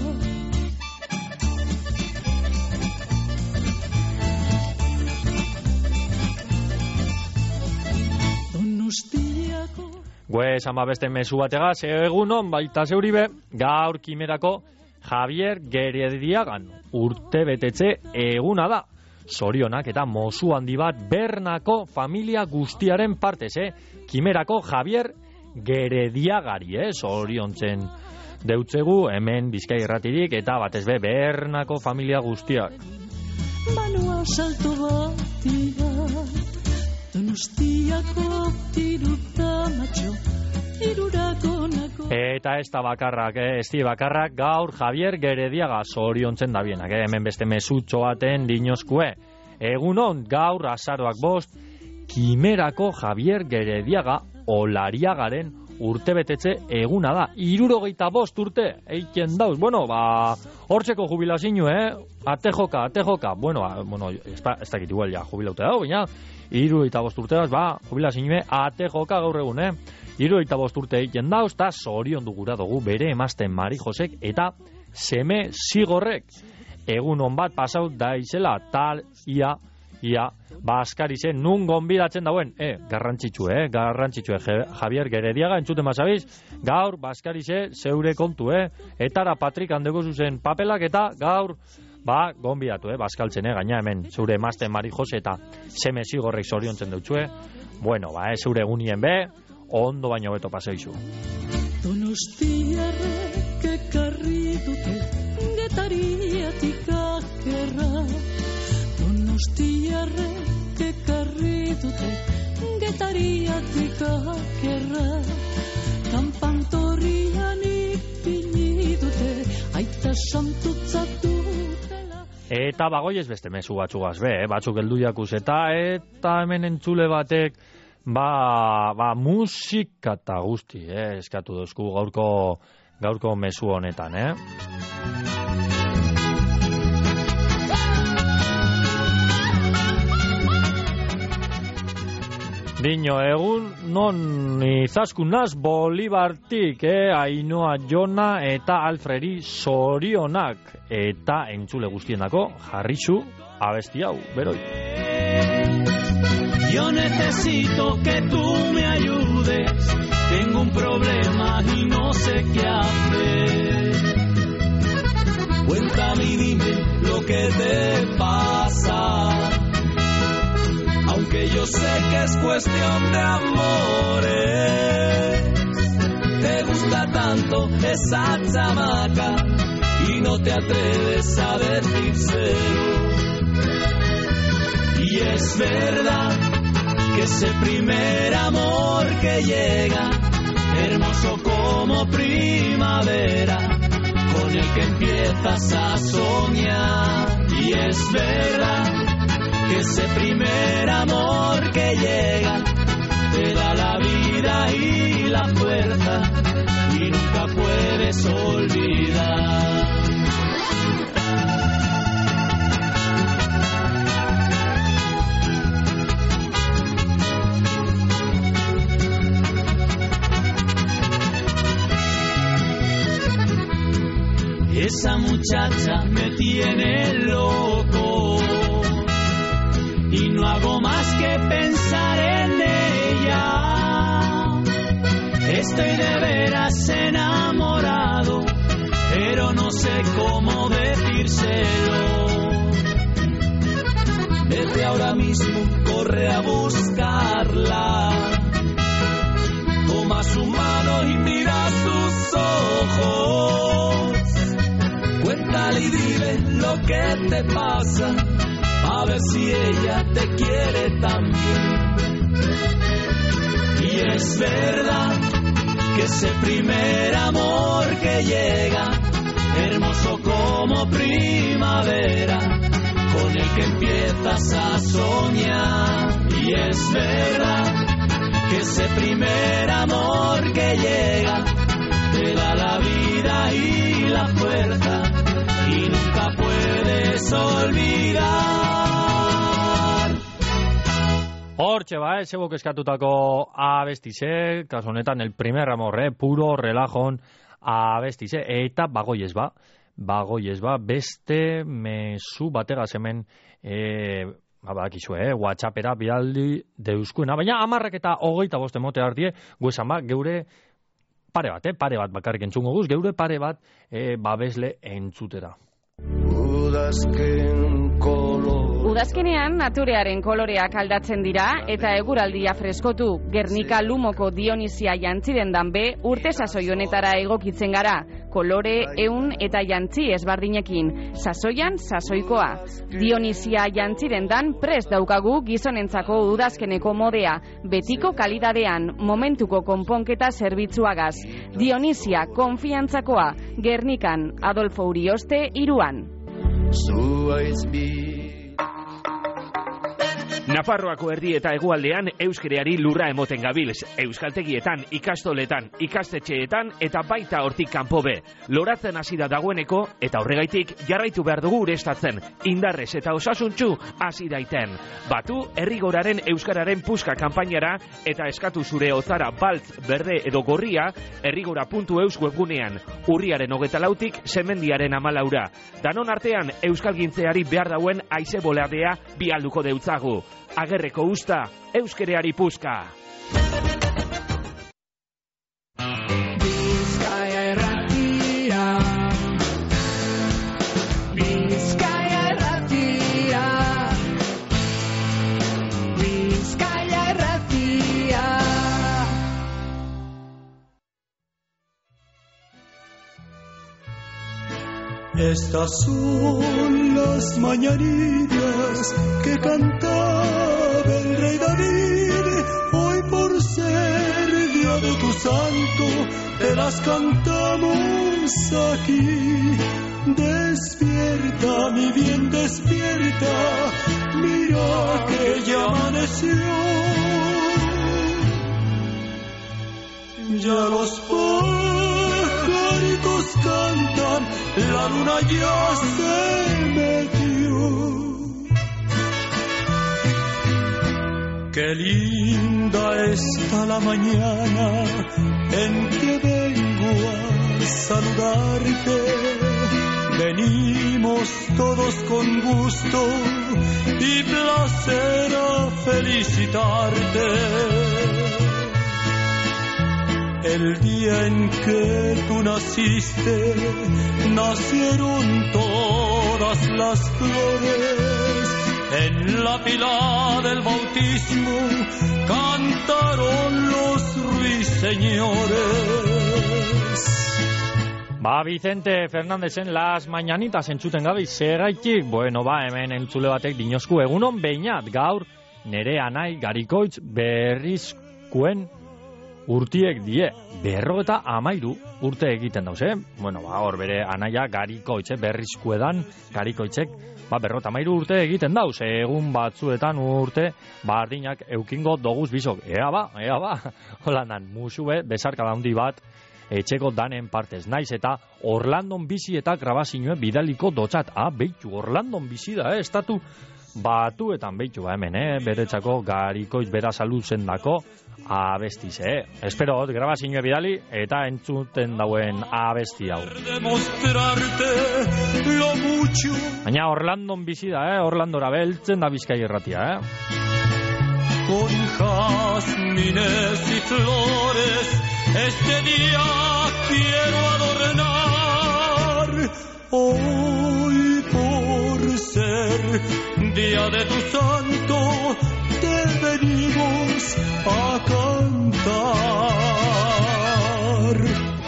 G: Donostiako
D: Gue, esan beste mezu bategaz, egunon, baita zeuribe, gaur kimerako Javier Gerediagan urte betetze eguna da. Zorionak eta mozu handi bat Bernako familia guztiaren partez, eh? Kimerako Javier Gerediagari, eh? Zoriontzen deutzegu hemen Bizkai irratirik eta batez be Bernako familia guztiak.
G: Manua salto batira. Donostiako tiruzamatxo. Irurakonako.
D: Eta ez da bakarrak, eh? Ez di bakarrak gaur Javier Gerediaga zoriontzen da bienak, eh? Hemen beste mesutxo baten dinozkue. Egunon, gaur azaroak bost, Kimerako Javier Gerediaga Olariagaren urtebetetze eguna da. Irurogeita bost urte, eiken dauz. Bueno, ba, hortzeko jubilazinu, eh? Ate joka, ate joka. Bueno, ba, bueno, ez da, ez dakit igual ja jubilaute dago, baina, irurogeita bost urteaz, ba, jubilazinu, ate joka gaur egun, eh? Irurogeita bost urte eiken dauz, eta zorion dugura dugu bere emazten Mari Josek eta seme zigorrek. Egun on bat pasau da izela, tal, ia, ia, baskari zen, nun gonbidatzen dauen, eh, garrantzitsu, eh, garrantzitsu, eh, Javier Gerediaga, entzuten mazabiz, gaur, baskari ze, zeure kontu, eh, etara Patrik handeko zuzen papelak, eta gaur, ba, gonbidatu, eh, baskaltzen, eh, gaina hemen, zeure emazten Mari Jose eta seme zigorrek zoriontzen deutzue, bueno, ba, eh, zeure egunien be, ondo baino beto paseizu.
G: Donostiarrek ekarri dute Getariatik akerra. Donostiarrek ekarri dute getariatik akerra, kanpantorrian ipini dute, aita santutzatu.
D: Eta bagoiez beste mezu batzugaz be, eh? Batzuk heldu jakuz eta eta hemen entzule batek ba, ba musika eta guzti, eh? Eskatu dozku gaurko gaurko mezu honetan, eh? Dino, egun non izaskunaz Bolibartik, eh? Ainoa Jona eta Alfredi zorionak. Eta entzule guztienako jarrizu abesti hau, beroi.
A: Yo necesito que tú me ayudes. Tengo un problema y no sé qué hacer. Cuéntame y dime lo que te pasa. Aunque yo sé que es cuestión de amores. Te gusta tanto esa chamaca y no te atreves a decírselo. Y es verdad que ese primer amor que llega, hermoso como primavera, con el que empiezas a soñar. Y es verdad que ese primer amor que llega, te da la vida y la fuerza, y nunca puedes olvidar. Esa muchacha me tiene loco y no hago más que pensar en ella. Estoy de veras enamorado, pero no sé cómo decírselo. Vete ahora mismo, corre a buscarla. Toma su mano y mira sus ojos. Cuéntale y dile lo que te pasa, a ver si ella te quiere también. Y es verdad que ese primer amor que llega, hermoso como primavera, con el que empiezas a soñar. Y es verdad que ese primer amor que llega, te da la vida y la fuerza, y nunca puedes olvidar.
D: Hortxe ba, eh, zebok eskatutako abestize, kasu honetan el primer amor, eh, puro relajon abestize, eta bagoiez ba, bagoiez ba, beste mezu bategaz hemen, eh, bakizue, eh, WhatsAppera bidaldi deuskuena, baina amarrak eta hogeita boste mote hartie, guesan ba, geure pare bat, eh, pare bat bakarrik entzungo guz, geure pare bat eh, babesle entzutera.
A: Udazken kolor.
T: Udazkenean naturearen koloreak aldatzen dira eta eguraldia freskotu. Gernika Lumoko Dionisia jantzi dendan be urte sasoi honetara egokitzen gara. Kolore, ehun eta jantzi ezbardinekin. Sasoian sasoikoa. Dionisia jantzi dendan prest daukagu gizonentzako udazkeneko modea. Betiko kalidadean, momentuko konponketa zerbitzuagaz. Dionisia konfiantzakoa. Gernikan, Adolfo Urioste, iruan.
Q: Nafarroako erdi eta hegoaldean euskereari lurra emoten gabilz, euskaltegietan, ikastoletan, ikastetxeetan eta baita hortik kanpo be. Loratzen hasi da dagoeneko eta horregaitik jarraitu behar dugu urestatzen, indarrez eta osasuntsu hasi daiten. Batu herrigoraren euskararen puska kanpainara eta eskatu zure ozara baltz, berde edo gorria herrigora puntu eus webgunean, urriaren hogeta lautik semendiaren amalaura. Danon artean euskalgintzeari behar dauen aize boleadea bialduko deutzagu. Agerreko usta, euskereari puska.
A: Bizkaia erratia, Bizkaia erratia, Bizkaia erratia. Estas son las mañanitas que cantaba el rey David. Hoy de tu santo te las cantamos aquí. Despierta, mi bien, despierta, mira que ya amaneció. Ya los pajaritos cantan, la luna ya se metió. Qué linda está la mañana en que vengo a saludarte. Venimos todos con gusto y placer a felicitarte. El día en que tú naciste, nacieron todas las flores. En la pila del bautismo cantaron los ruiseñores.
D: Ba, Vicente Fernándezen las mañanitas entzuten gabi, segaitik, bueno, ba, hemen entzule batek dinosku egunon behinat, gaur nere anai garikoitz berrizkuen urtiek die, berro eta amairu urte egiten dauz, eh? Bueno, ba, hor bere anaia garikoitz, eh? Berrizkuedan garikoitzek, ba, berro eta amairu urte egiten dauz, egun batzuetan urte, bardinak eukingo doguz bizok, ea ba, ea ba, holandan, musue, besarka daundi bat, etxeko danen partez, naiz eta Orlandon bizi eta grabazioe bidaliko dotzat, ah, beitu, Orlandon bizi da, eh? Estatu batuetan beitu, ba, hemen, eh? Beretzako garikoitz bera salutzen dako, abestiz, eh? Espero, grabazioe bidali eta entzuten dauen abesti hau. Baina Orlandon bizi da, eh? Orlandora beltzen da Bizkai irratia, eh?
A: Con jazmines y flores este día quiero adornar. Hoy por ser día de tu santo te venimos a cantar.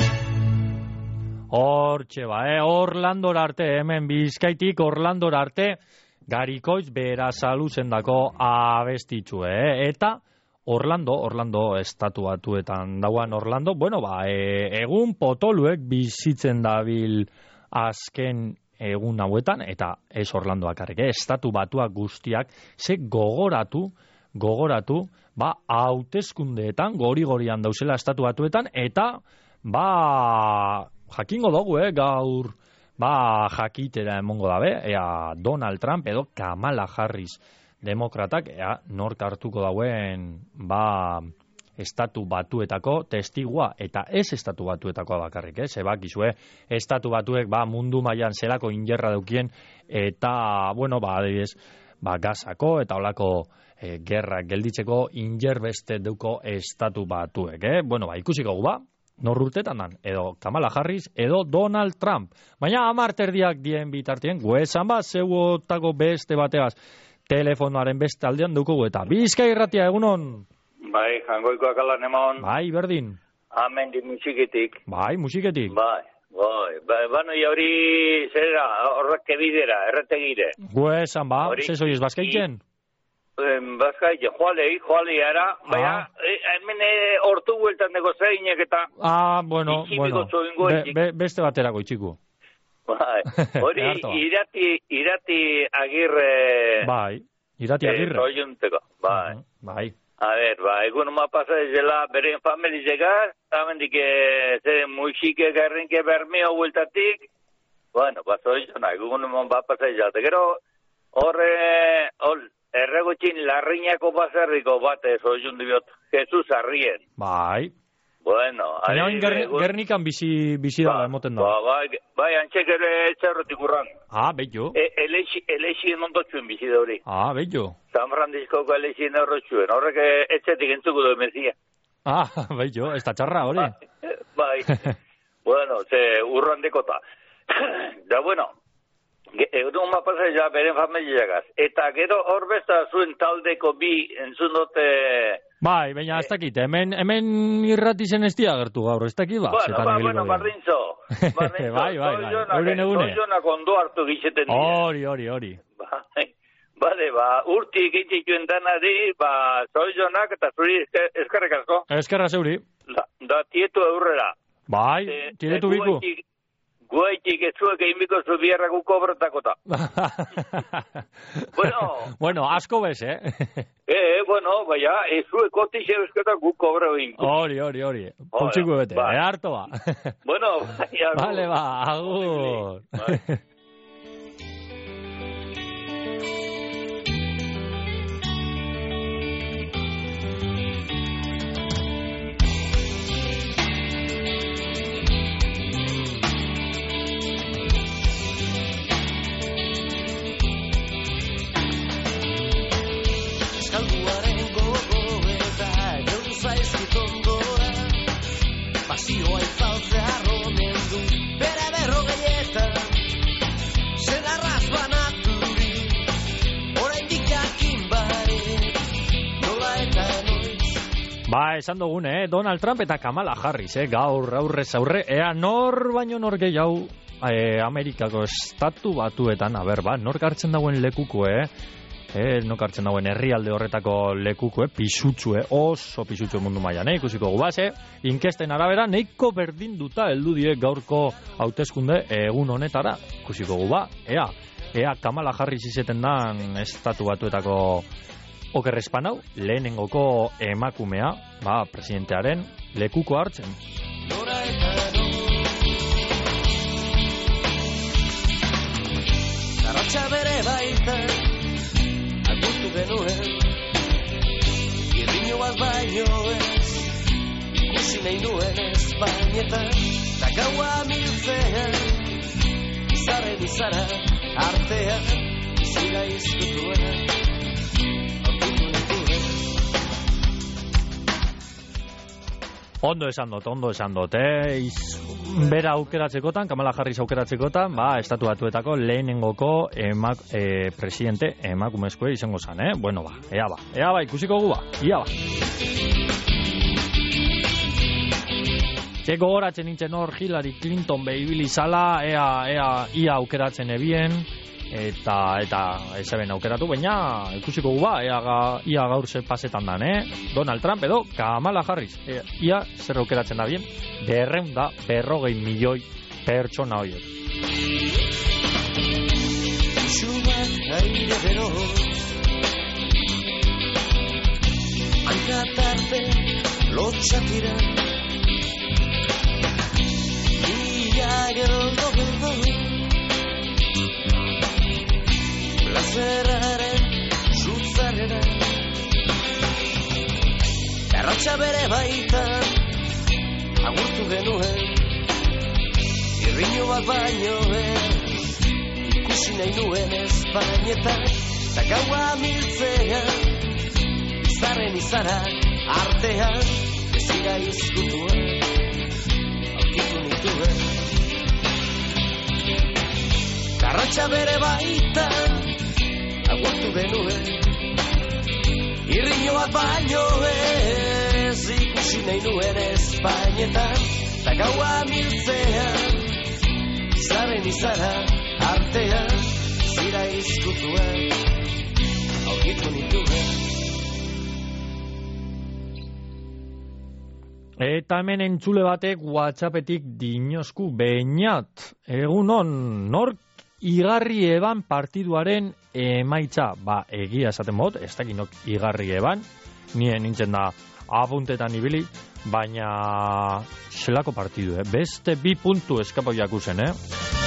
D: Hortxe ba, eh? Orlandora arte, hemen Bizkaitik Orlandora arte, garikoitz bera saluzendako abestitzu, eh? Eta Orlando, Orlando estatu batuetan dauan Orlando, bueno, ba, e, egun potoluek bizitzen dabil azken egun hauetan, eta ez Orlando akarrik, eh? Estatu batuak guztiak, ze gogoratu, gogoratu, ba, hauteskundeetan, gori-gorian dauzela estatu batuetan, eta, ba, jakingo dugu, eh, gaur, ba, jakitera emongo dabe, ea Donald Trump edo Kamala Harris demokratak, ea nork hartuko dauen, ba, estatu batuetako testigua, eta ez estatu batuetakoa bakarrik, eh? Zebakizue, estatu batuek, ba, mundu mailan zelako injerra daukien, eta, bueno, ba, adibidez, ba, gazako, eta olako e, gerrak gelditzeko injerbeste deuko estatu batuek, eh? Bueno, ba, ikusiko gu, ba, norrurtetan dan, edo Kamala Harris, edo Donald Trump. Baina amarterdiak dien bitartien, guezan bat, zeuotako beste bateaz, telefonoaren beste aldean dukugu, eta Bizkai irratia, egunon?
U: Bai, jangoikoak alan emon.
D: Bai, berdin.
U: Amen di musiketik.
D: Bai, musiketik.
U: Bai, bai, bai, bano, hori zera, horrek bidera, erretegire.
D: Guezan ba, zezoiz bazkaitzen?
U: Bazkaitzen, joalei, joalei ara, baina, hemen hortu bueltan dago zeinek eta...
D: Ah, bueno, bueno, be, be, beste baterako itxiku.
U: Bai, hori irati, irati agirre...
D: Bai, irati agirre.
U: Eh, oiunteko, bai.
D: Uh-huh, bai.
U: A ver, ba, egun ma pasa dela beren famili llegar, tamendik ze musike garrinke bermeo vueltatik. Bueno, ba, soizona, egun ma ba pasa dela. Gero, horre, hor, erregotxin larriñako baserriko bate soizun dibiot, Jesus Arrien.
D: Bai.
U: Bueno,
D: baina hain ger, Gernikan bizi, bizi da, emoten da.
U: Ba, bai, bai, antxek ere etxerrotik urran.
D: Ah, bello.
U: E, elexi, elexi ondotxuen bizi da hori.
D: Ah, bello.
U: San Franciscoko elexi errotxuen, horrek etxetik entzuko du emezia.
D: Ah, bello, ez da txarra hori.
U: Bai, bueno, ze urran dekota. Da, bueno, egun ma pasa ja beren familiagaz. Eta gero hor besta zuen taldeko bi entzun dute...
D: Bai, baina ez dakit, hemen, hemen irratizen ez diagertu gaur, ez dakit ba.
U: Bueno, ba, bueno, bardintzo.
D: Bai, bai, bai, euren egune.
U: Zoionak ondo hartu gizeten dira.
D: Hori, hori, hori.
U: Bai, bale, ba, urti egitxituen danari, ba, zoionak eta zuri eskerrek asko.
D: Eskerra zeuri.
U: da, da tieto aurrera.
D: Bai,
U: Eh,
D: tietu
U: eh,
D: biku.
U: guaitik- Guaitik ez zuek egin biko zu biherraku kobretakota. Bueno,
D: Bueno, asko bez, eh?
U: eh, bueno, baina, ez zuek kotixe eusketa guk kobre egin.
D: Hori, hori, hori. Puntxiko bete,
U: bai.
D: eh, harto ba.
U: Bueno, baina...
D: Vale, ba, agur.
A: Eskalduaren gogo eta egon zaizkit ondoan, pasioa itzaltzea romen du bere berrogeietan, zen arraz banaturi, oraindik jakin bare, nola eta noiz.
D: Ba, esan dugun, eh? Donald Trump eta Kamala Harris, eh? Gaur aurrez aurre, ea nor baino nor gehiago eh, Amerikako estatu batuetan, a ber, ba, nor hartzen dagoen lekuko, eh? Eh, no kartzen dauen herrialde horretako lekuko, eh, pisutsu, eh, oso pisutsu mundu mailan, eh, ikusiko gubaz, eh, inkesten arabera, neiko berdinduta heldu die gaurko hauteskunde egun honetara, ikusiko guba, ea, ea Kamala Harris izeten dan estatu batuetako okerrespanau, lehenengoko emakumea, ba, presidentearen lekuko hartzen.
A: Nora eta noiz. Arratxa bere baitan, agurtu genuen, irriño bat baino ez, ikusi nahi nuen ez bainetan, da gaua miltzean, izarren izara, artean, izira izkutuen, aurkitu nituen.
D: Ondo esan dut, ondo esan dut, eh? Iz, bera aukeratzekotan, Kamala Harris aukeratzekotan, ba, estatu batuetako lehenengoko emak, e, presidente emakumezkoe izango zan, eh? Bueno, ba, ea ba, ea ba, ikusiko gu ba, ia ba. Txeko goratzen nintzen hor Hillary Clinton behibili zala, ea, ea, ia aukeratzen ebien, eta eta ezeben aukeratu, baina ikusiko gu ba, ea ga, ia gaur ze pasetan dan, eh? Donald Trump edo Kamala Harris, ea, ia zer aukeratzen da bien, berreun da berrogei milioi pertsona horiek.
A: Isuak aire beroz, hankatarte lotxatira, ia geroldo gerdo, plazeraren zutzarrera, erratxa bere baitan, agurtu genuen, irriño bat baino ez, ikusi nahi nuen Espainetan, eta gaua miltzean, izarren izara, artean, ezira izkutuen, aurkitu nituen. Garratxa bere baitan, agurtu genuen, irriño bat baino ez, ikusi nahi nuen Espainetan, eta gaua miltzean, izarren izara, artean, zira izkutuen, aurkitu nituen.
D: Eta hemen entzule batek WhatsAppetik dinosku beñat. Egunon, nork igarri eban partiduaren emaitza? Ba, egia esaten bot, ez dakinok igarri eban, nien nintzen da apuntetan ibili, baina zelako partidu, eh? Beste bi puntu eskapo jakuzen, eh?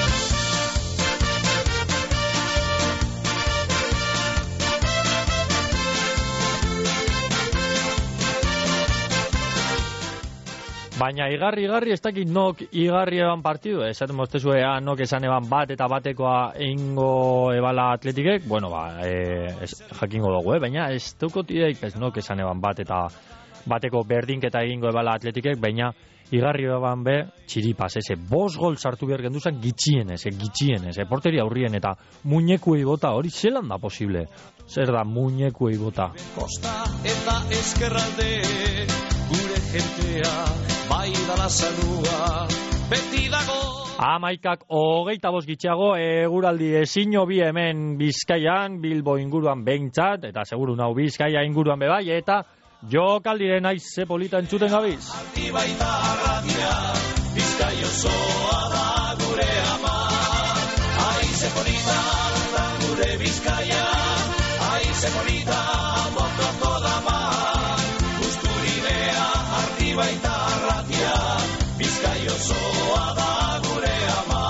D: Baina igarri, igarri, ez dakit nok igarri eban partidu, esaten moztezu ea nok esan eban bat eta batekoa eingo ebala atletikek, bueno, ba, e, ez, jakingo dugu, eh? Baina ez dukotideik ez nok esan eban bat eta bateko berdinketa egingo ebala atletikek, baina igarri eban be, txiripas, eze, bos gol sartu behar genduzan gitxienez, e, gitxienez, e, porteria aurrien eta muñekuei bota, hori zelan da posible? Zer da muñekuei bota?
A: Kosta eta eskerralde, gure gentea, bai dala zanua, beti dago.
D: Amaikak hogeita bost gitxago, eguraldi ezin bi hemen Bizkaian, Bilbo inguruan behintzat, eta seguru nau Bizkaia inguruan bebai, eta Jokaldiren aize polita entzuten gabiz.
A: Baita arratia, Bizkai osoa da gure ama. Aize polita da gure Bizkaia, aize polita motoko dama. Usturinea arti baita arratia, Bizkai osoa da gure ama.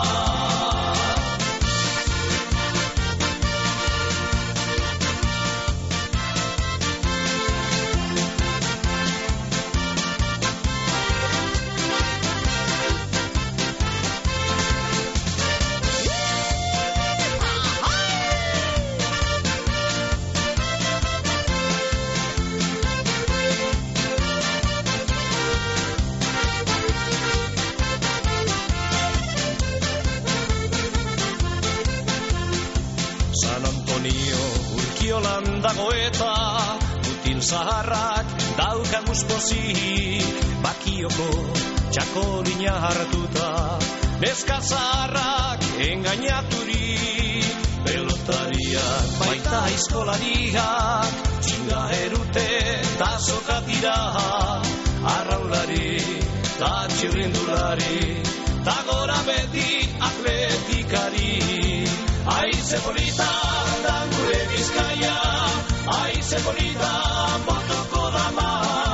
A: Dago eta mutil zaharrak daukamuz pozik, bakioko txakolina hartuta, neska zaharrak engainaturik, pelotariak baita eskolariak, txinga erute eta sokatira, arraulari eta txirrindulari, eta gora beti atletikari, aize polita da gure Bizkaia, aize polita motoko dama,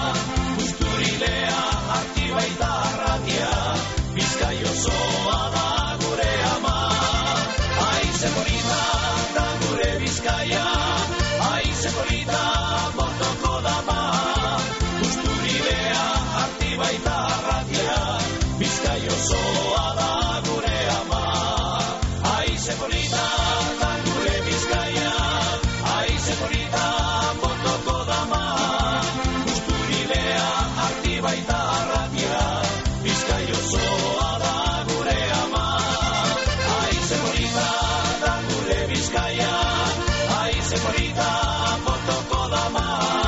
A: Usturilea arti baita arratia, Bizkai osoa da gure ama. Aize polita da gure Bizkaia, aize polita motoko dama, Usturilea arti baita arratia, Bizkai osoa da gure ama. Aize polita da gure Bizkaia, aize polita motoko dama, Usturilea arti baita arratia, Bizkai osoa da gure ama. Aize polita da gure Bizkaia, aize polita motoko dama,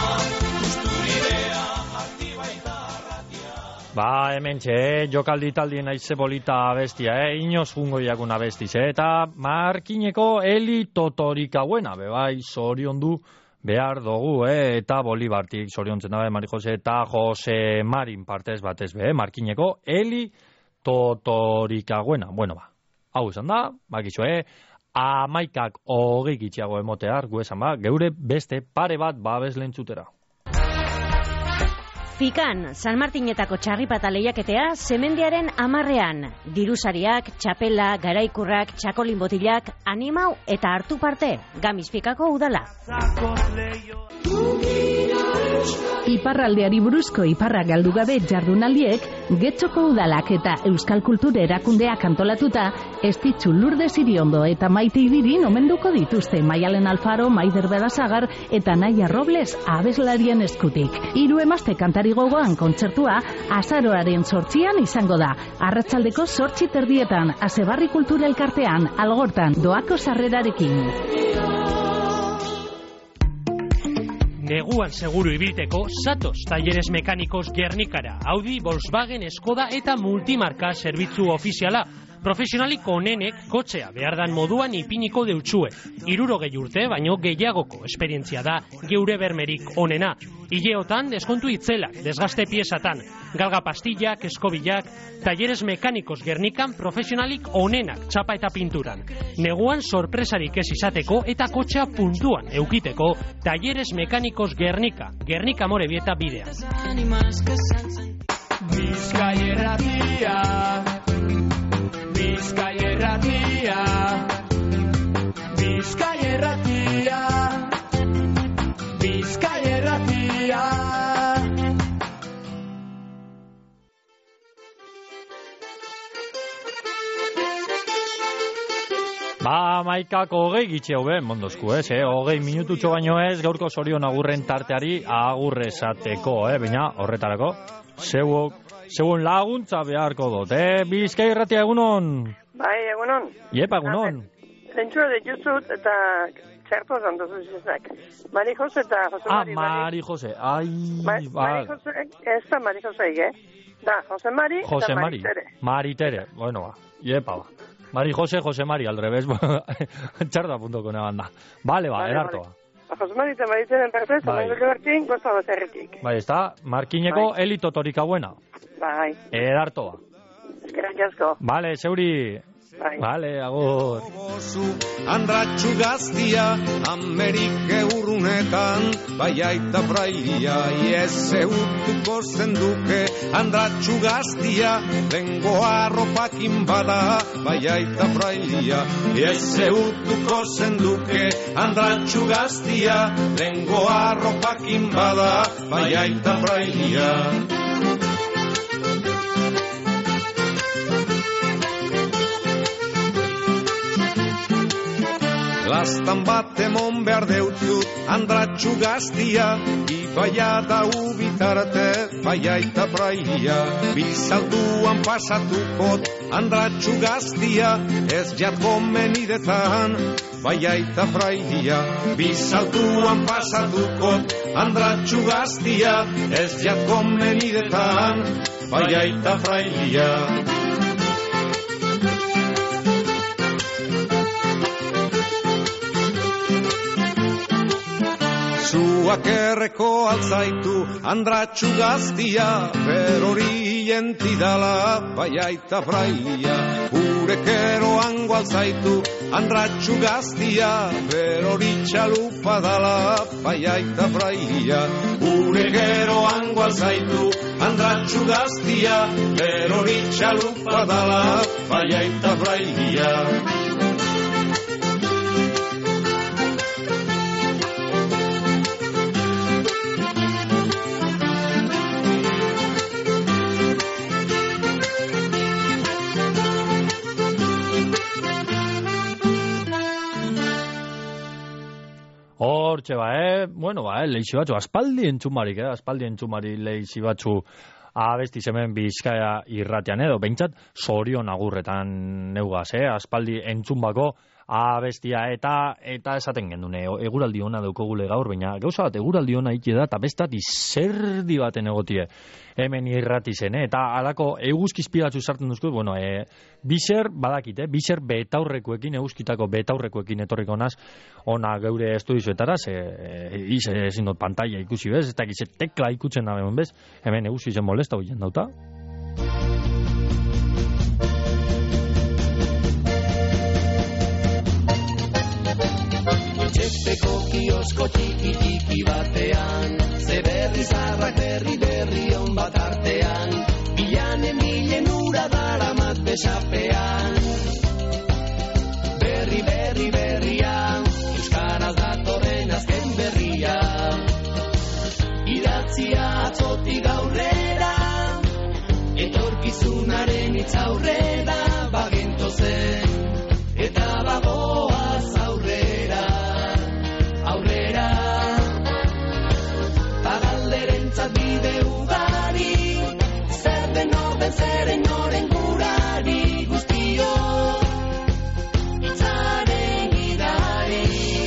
A: Usturilea arti baita arratia.
D: Ba, hementxe, eh? Jokaldi taldien aize polita abestia, eh? Inoz jungo jakuna abestiz, eh? Eta markineko Eli Totorikabuena, bebai, zorion du behar dugu, eh? Eta Bolibartik zoriontzen dabe, Mari Jose eta Jose Marin partez batez be, eh? Markineko Eli Totorikabuena. Bueno, ba, hau esan da, bakizu, eh? Amaikak hogei gitxiago emotear, gu esan ba, geure beste pare bat babes lentzutera.
F: Fikan, San Martinetako txarripata lehiaketea semendiaren amarrean. Dirusariak, txapela, garaikurrak, txakolin botilak, animau eta hartu parte. Gamiz Fikako udala.
J: Iparraldeari buruzko iparra galdu gabe jardunaldiek, Getxoko udalak eta Euskal Kultura erakundeak antolatuta, Estitzu Lourdes Iriondo eta Maite Ibirin omenduko dituzte Maialen Alfaro, Maider Bedasagar eta Naia Robles abeslarien eskutik. Hiru emazte kantari gogoan kontzertua azaroaren zortzian izango da. Arratsaldeko zortzi terdietan, Asebarri Kultura Elkartean, Algortan, doako sarrerarekin.
V: Neguan seguru ibilteko, zatoz talleres mekanikos Gernikara, Audi, Volkswagen, Skoda eta multimarka zerbitzu ofiziala. Profesionalik onenek kotxea behardan moduan ipiniko deutsue. Hirurogei urte, baino gehiagoko esperientzia da geure bermerik onena. Ileotan deskontu itzelak, desgaste piezatan, galga pastillak, eskobilak, talleres mekanikos Gernikan profesionalik onenak txapa eta pinturan. Neguan sorpresarik ez izateko eta kotxea puntuan eukiteko, talleres mekanikos Gernika, Gernika Morebieta bidea.
A: Bizkai erratia, Bizkai erratia, Bizkai erratia, Bizkai erratia.
D: Ba, maikako hogei gitxe hau ben, mondozku, ez, eh? Hogei minututxo baino ez, gaurko zorion agurren tarteari agurrezateko, eh? Baina, horretarako, zeuok, zeuon laguntza beharko dut, eh? Bizkai erratia egunon?
W: Bai, egunon.
D: Iepa, egunon.
W: Zentzua dituzut eta txertu zandu zuzizak. Mari Jose eta Jose Mari.
D: Ah, Mari Jose, ai...
W: Mari Jose, ez da Mari Jose, eh? Da, Jose Mari
D: Jose
W: eta
D: Mari
W: Maritere.
D: Maritere, bueno, ba, iepa, ba. Mari Jose, Jose Mari, al revés, txarda puntoko neban da. Vale, ba,
W: Vale,
D: erarto,
W: vale.
D: ba.
W: Josmari eta Maritenen partez,
D: Bai.
W: omen gure bertin, goza bat herritik.
D: Bai, ez da, Markineko elito torika buena.
W: Bai,
D: Edartoa.
W: eskerrik asko.
D: Vale, zeuri.
W: Bai.
D: Vale, agur.
A: Andratxu gaztia, Amerike urrunetan, bai aita frailia, iese utuko zenduke. Andratxu gaztia, lengo arropakin bada, bai aita frailia, iese utuko zenduke. Andratxu gaztia, lengo arropakin bada, bai aita frailia. Lastan bat emon behar deutzut, andratxu gaztia, ibaia da ubitarte, baia eta frailia. Bizalduan pasatukot, andratxu gaztia, ez jat gomenidetan, baia eta frailia. Bizalduan pasatukot, andratxu gaztia, ez jat gomenidetan, baia eta frailia. Zuak erreko altzaitu, andratxu gaztia, berori entidala, bai aita frailia. Urekero ango altzaitu, andratxu gaztia, berori txalupa dala, bai aita frailia. Urekero ango altzaitu, andratxu gaztia, berori txalupa dala, bai aita frailia.
D: Hortxe ba, eh? Bueno, ba, eh? Leixi batzu, aspaldi entzumarik, eh? Aspaldi entzumari leixi batzu abesti hemen Bizkaia irratian edo, behintzat zorion agurretan neugaz, eh? Aspaldi entzunbako abestia eta eta esaten gendune, eguraldi ona daukogule gaur, baina gauza bat eguraldi ona iki da, eta bestat izerdi baten egotie hemen irrati zen, eh? Eta alako eguzkizpigatzu sartzen duzkut, bueno, eh, biser badakit, eh? Biser betaurrekoekin, eguzkitako betaurrekoekin etorriko naz, ona geure estudizuetara, ze e, e, ezin dut pantalla ikusi bez, ez dakiz tekla ikutzen da hemen bez, hemen eguzki zen molesta hoien dauta.
A: Etxepeko kiosko txiki txiki batean, ze berri zarrak berri berri on bat artean, bilanen milen ura daramat besapean. Berri berri berria, euskaraz datorren azken berria, idatzia atzotik aurrera, etorkizunaren itzaurrera, bagento zen, eta bagoaz aurrera. Aurrera, tagalderentzat bide ugari, zer den orden zeren oren gurari, guztio, itzaren gidari.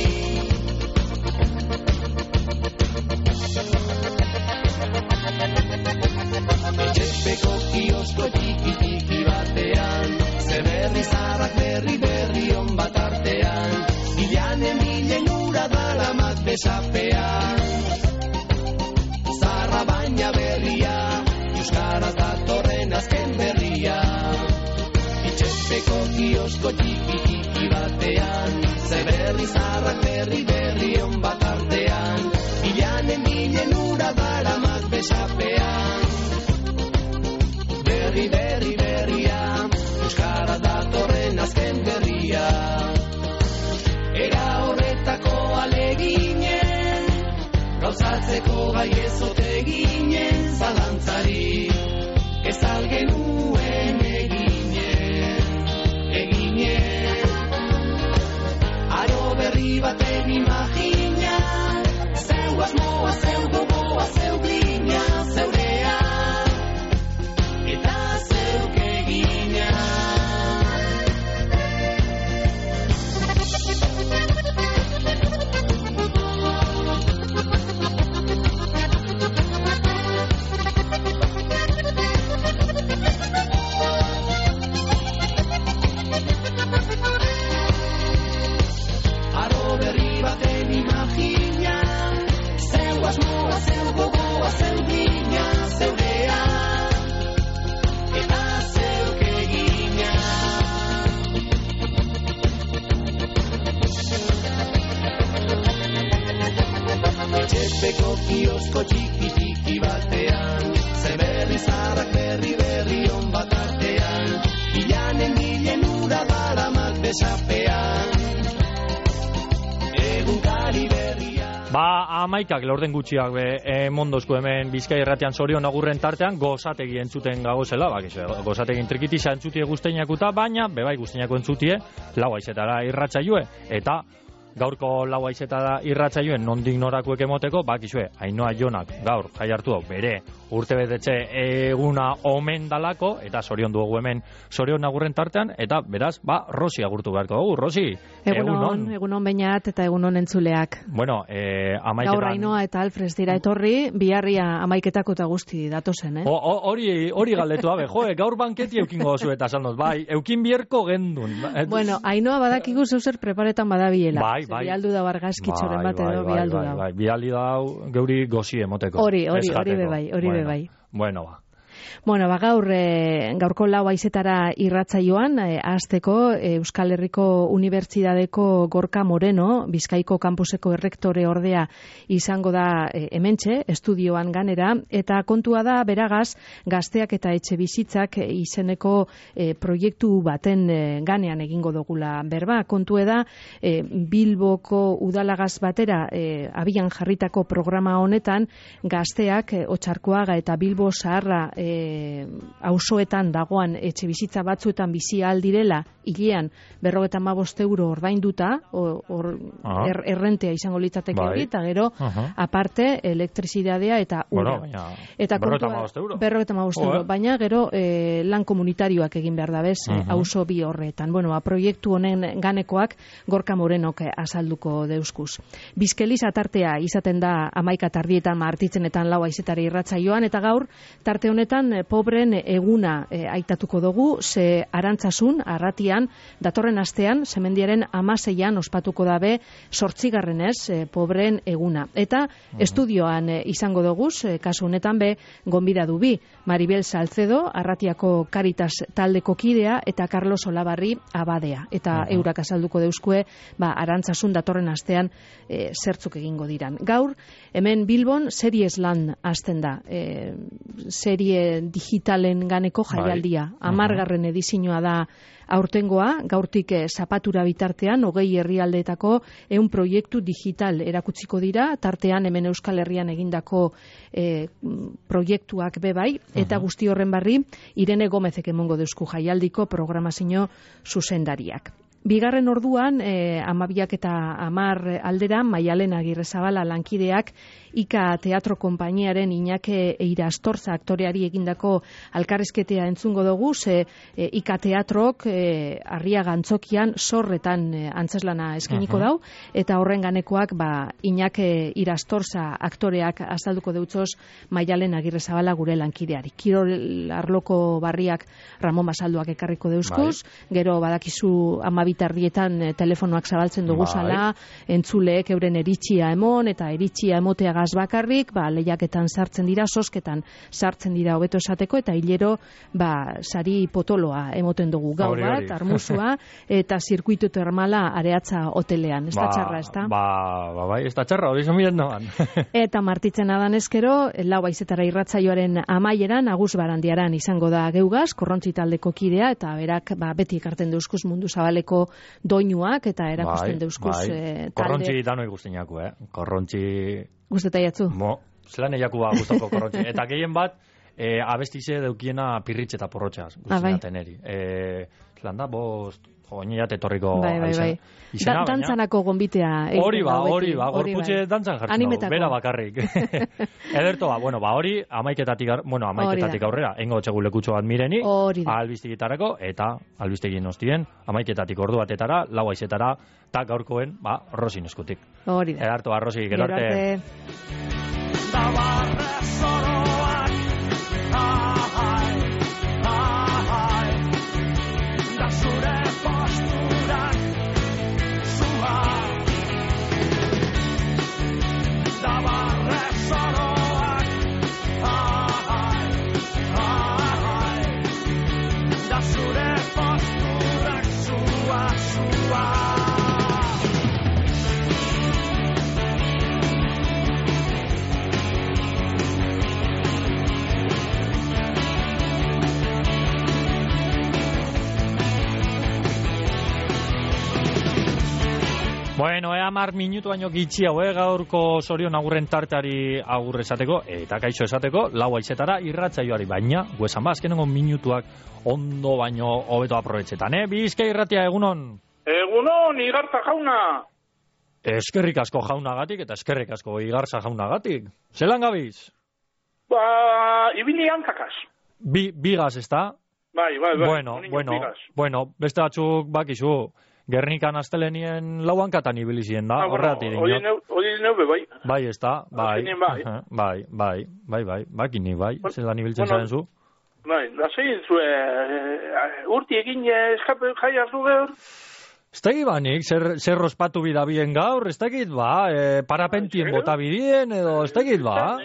A: Etxepeko kiosko txiki txiki batean, ze berri zarrak berri berri on bat artean, bilanen milen ura dalamat besapean. Zarra baina berria, euskaraz datorren azken berria. Itxepeko kiosko txiki txiki batean, ze berri zarrak berri berri on bat artean, bilanen milen ura dalamat besapean. Berri berri berria, euskaraz datorren azken berria. Era horretako aleginen, gauzatzeko gai ezote ginen, zalantzari ez algenuen eginen, eginen. Aro berri baten imagina, zeu asmoa, zeu gogoa, zeu glina, zeurea, eta zeuk egina. Aro berri baten imagina, Epeko kiosko txiki txiki batean, zeberri zarrak berri berri on bat artean, ilanen gilen ura daramat besapean, egunkari berria.
D: Ba, amaikak laurden gutxiak be, e, mondozko hemen Bizkai irratian Sorion agurren tartean gozategi entzuten gagozela, bakizu, gozategi trikitisa entzutie guzteinakuta, baina bebai guzteinako entzutie lau aizetara irratsaioe, eta gaurko lau aizetara irratsaioen nondik norakuek emoteko, bakizue, Ainhoa Jonak gaur jai hartu bere urtebetetxe eguna omen dalako, eta Sorion dugu hemen Sorion agurren tartean, eta beraz, ba, Rosi agurtu beharko dugu, Rosi.
H: Egunon, egunon bainat eta egunon entzuleak.
D: Bueno, eh, amaiketan...
H: Gaur Ainhoa eta Alfres dira etorri, biharria amaiketako eta guzti datozen, eh?
D: Hori hori galdetu abe, jo, gaur banketi eukingo zu eta salnoz, bai, eukin bierko gendun.
H: Bueno, Ainhoa badakigu zeuzer preparetan badabiela.
D: Bai, bai.
H: Bialdu da bargazkitxoren
D: bai,
H: bat edo,
D: bai,
H: bialdu
D: bai,
H: da.
D: Bai, bialdi da geuri gozi emoteko.
H: Hori, hori, hori be bai, hori be bai.
D: Bueno, ba.
H: Bueno, ba, gaur, e, gaurko lau aizetara irratsaioan, e, hasteko e, Euskal Herriko Unibertsitateko Gorka Moreno, Bizkaiko kampuseko errektore ordea izango da e, hementxe, estudioan ganera, eta kontua da, beragaz, gazteak eta etxe bizitzak e, izeneko e, proiektu baten e, ganean egingo dugula berba. Kontu da, e, Bilboko udalagaz batera e, abian jarritako programa honetan, gazteak e, Otxarkoaga eta Bilbo Zaharra e, auzoetan dagoan etxe bizitza batzuetan bizi aldirela hilean berrogeta hamabost euro ordainduta, or,
D: ah.
H: er, errentea izango litzateke
D: bai.
H: hori, eta gero
D: uh-huh.
H: aparte elektrizidadea eta ura.
D: Bueno, baina,
H: eta
D: berrogeta hamabost euro.
H: Berrogeta hamabost
D: oh,
H: euro,
D: eh?
H: baina gero eh, lan komunitarioak egin behar da bez, uh-huh. auzo bi horretan. Bueno, ba, proiektu honen ganekoak Gorka Morenok azalduko deuskuz. Bizkeliz atartea izaten da amaika tardietan martitzenetan lau aizetari irratsaioan, eta gaur tarte honetan pobren eguna e, aitatuko dugu, ze arantzasun, arratian, datorren astean, semendiaren amaseian ospatuko dabe sortzigarrenez e, pobren eguna. Eta uh-huh. estudioan e, izango dugu, e, kasu honetan be, gonbida dubi, Maribel Salcedo, Arratiako Caritas taldeko kidea, eta Carlos Olabarri abadea. Eta uh-huh. eurak azalduko deuskue, ba, arantzasun datorren astean e, zertzuk egingo diran. Gaur, hemen Bilbon, series lan hasten da. E, serie digitalen ganeko jaialdia.
D: Bai.
H: Amargarren edizioa da aurtengoa, gaurtik eh, zapatura bitartean, hogei herrialdeetako ehun proiektu digital erakutsiko dira, tartean hemen Euskal Herrian egindako eh, proiektuak bebai, eta uh-huh. guzti horren barri, Irene Gomezek emongo deusku jaialdiko programazio zuzendariak. Bigarren orduan, eh, amabiak eta amar aldera, Maialen Agirrezabala lankideak Ika Teatro Konpainiaren Iñake Eirastorza aktoreari egindako alkarrizketea entzungo dugu, ze e, Ika Teatrok e, Arriaga Antzokian zorretan e, antzeslana eskeniko uh-huh. dau, eta horren ganekoak ba, Iñake Eirastorza aktoreak azalduko deutzoz Maialen Agirrezabala gure lankideari. Kirol arloko barriak Ramon Basalduak ekarriko deuskoz, bai. Gero badakizu amabitardietan e, telefonoak zabaltzen dugu bai. Zala, entzuleek euren eritxia emon, eta eritxia emotea bakarrik, ba, lehiaketan sartzen dira, sosketan sartzen dira hobeto esateko, eta hilero ba, sari potoloa emoten dugu gau bat, armusua, eta zirkuitu termala areatza hotelean. Ez da ba, txarra, ez da?
D: Ba, ba, bai, ez da txarra, hori zomiren noan.
H: Eta martitzen adan ezkero, lau aizetara irratsaioaren amaieran, Agus Barandiaran izango da geugaz, Korrontzi taldeko kidea, eta berak ba, beti ekarten deuskuz mundu zabaleko doinuak, eta erakusten bai, deuskuz
D: bai.
H: eh, talde.
D: Korrontzi danoi guztiñaku, eh? Korrontzi...
H: Guzteta jatzu?
D: Mo, zelan eiaku ba guztoko Korrontzi. Eta gehien bat, e, abestize deukiena pirritxe eta porrotxaz. Guztinaten eri. E, zelan da, bost, oineiat etorriko...
H: Bai, bai, bai. Da, dantzanako gombitea.
D: Hori ba, hori ba, gorputxe dantzan jartzen dugu, bera bakarrik. Ederto ba, bueno, ba, hori, amaiketatik, bueno, amaiketatik aurrera, engo txegu lekutxo bat mireni, albiztigitarako, eta albiztegin ostien, amaiketatik ordu batetara, lau aizetara, eta gaurkoen, ba, Rosin eskutik.
H: Hori da.
D: Edarto ba, Rosi, gero arte. Bueno, ea mar minutu baino gitxi hau, eh, gaurko Sorion agurren tarteari agur esateko, eta kaixo esateko, lau aizetara irratsaioari, baina, guesan ba, azkenengo minutuak ondo baino hobeto aprobetxetan, eh? Bizkai irratia, egunon?
I: Egunon, Igarza jauna!
D: Eskerrik asko jaunagatik, eta eskerrik asko Igarza jaunagatik. Zelan gabiz?
I: Ba, ibili antzakaz.
D: Bi, bigaz, ez da?
I: Bai, bai, bai.
D: Bueno, bueno,
I: bigaz.
D: bueno, beste batzuk bakizu, Gernikan astelenien lauankatan ibili ziren da, horregatik dinot.
I: Hori neube, bai.
D: Bai, ez da, bai.
I: Bai,
D: bai, bai, bai, bai, bakini, bai, zelan ibiltzen
I: bueno,
D: zaren zu.
I: Bai, da zein zue, urti egin eskape jai hartu gaur?
D: Ez dakit banik, zer, zer ospatu bidabien gaur, ez dakit ba, e, parapentien bota bidien, edo ez dakit ba.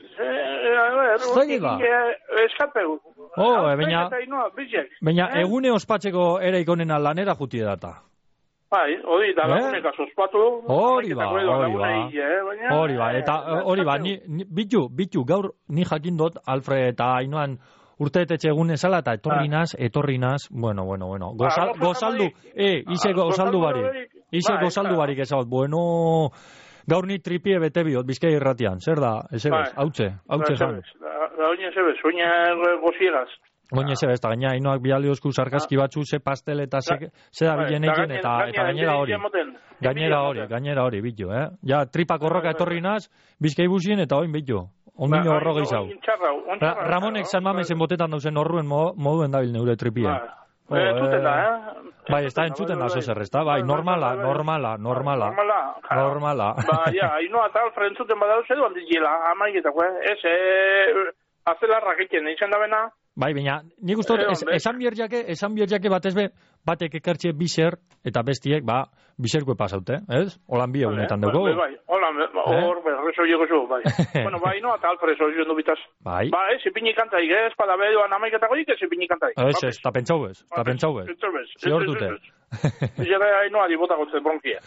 I: Ez dakit ba. Eskapeu.
D: Oh, e, baina, baina
I: Eh?
D: egune ospatzeko ere ikonena lanera juti data.
I: Bai, hori, da lagunek ospatu.
D: Hori ba, hori ba.
I: Baina,
D: Hori ba, eta hori ba, ni, ni, bitu, bitu, gaur ni jakin dut, Alfred eta Ainoan urteetetxe egun ezala, eta etorri naz, etorri naz, bueno, bueno, bueno, Gozal, gozaldu, eh, ise gozaldu barik, ise gozaldu barik ezagot, bueno, gaur ni tripie bete biot, Bizkai irratian, zer da, ezebez, hautze, hautze jan.
I: Da oin ezebez, oin goziegaz.
D: Oin ezebez, eta gaina, Ainoak bialiozku sarkazki batzu, ze pastel eta ze, ze da bilen egin, eta, eta gainera hori. Gainera hori, gainera hori, bitu, eh? Ja, tripak horroka etorri naz, Bizkai busien, eta oin bitu. Ondino horro gehizau. Ramonek San Mamezen botetan dauzen horruen moduen dabil neure tripia.
I: Entzuten da, eh?
D: Bai, ez da entzuten da, zozer, ez da? Bai, normala, normala, normala. Normala.
I: Ba, ja, Ainoa eta Alfred entzuten badau zedu handiela, amaietako, eh? Ez, eh, azelarrak egiten, izan da bena.
D: Bai, baina, nik uste dut, esan bierjake, esan bierjake batez be, batek ekartxe biser, eta bestiek, ba, biserko pasaute, ez? Holan bi egunetan dugu.
I: Bai, bai, holan, hor, berrezo llego zu, bai. Bueno, bai, no, eta Alfred hori du bitaz.
D: Bai.
I: Ba, ez, ipini kantaik, ez, pada bedoan amaiketako dik, ez, ipini kantaik.
D: Ez, ez, eta pentsau ez, eta pentsau ez. Ziortute.
I: Zigera, Ainoa dibota gotzen bronkia.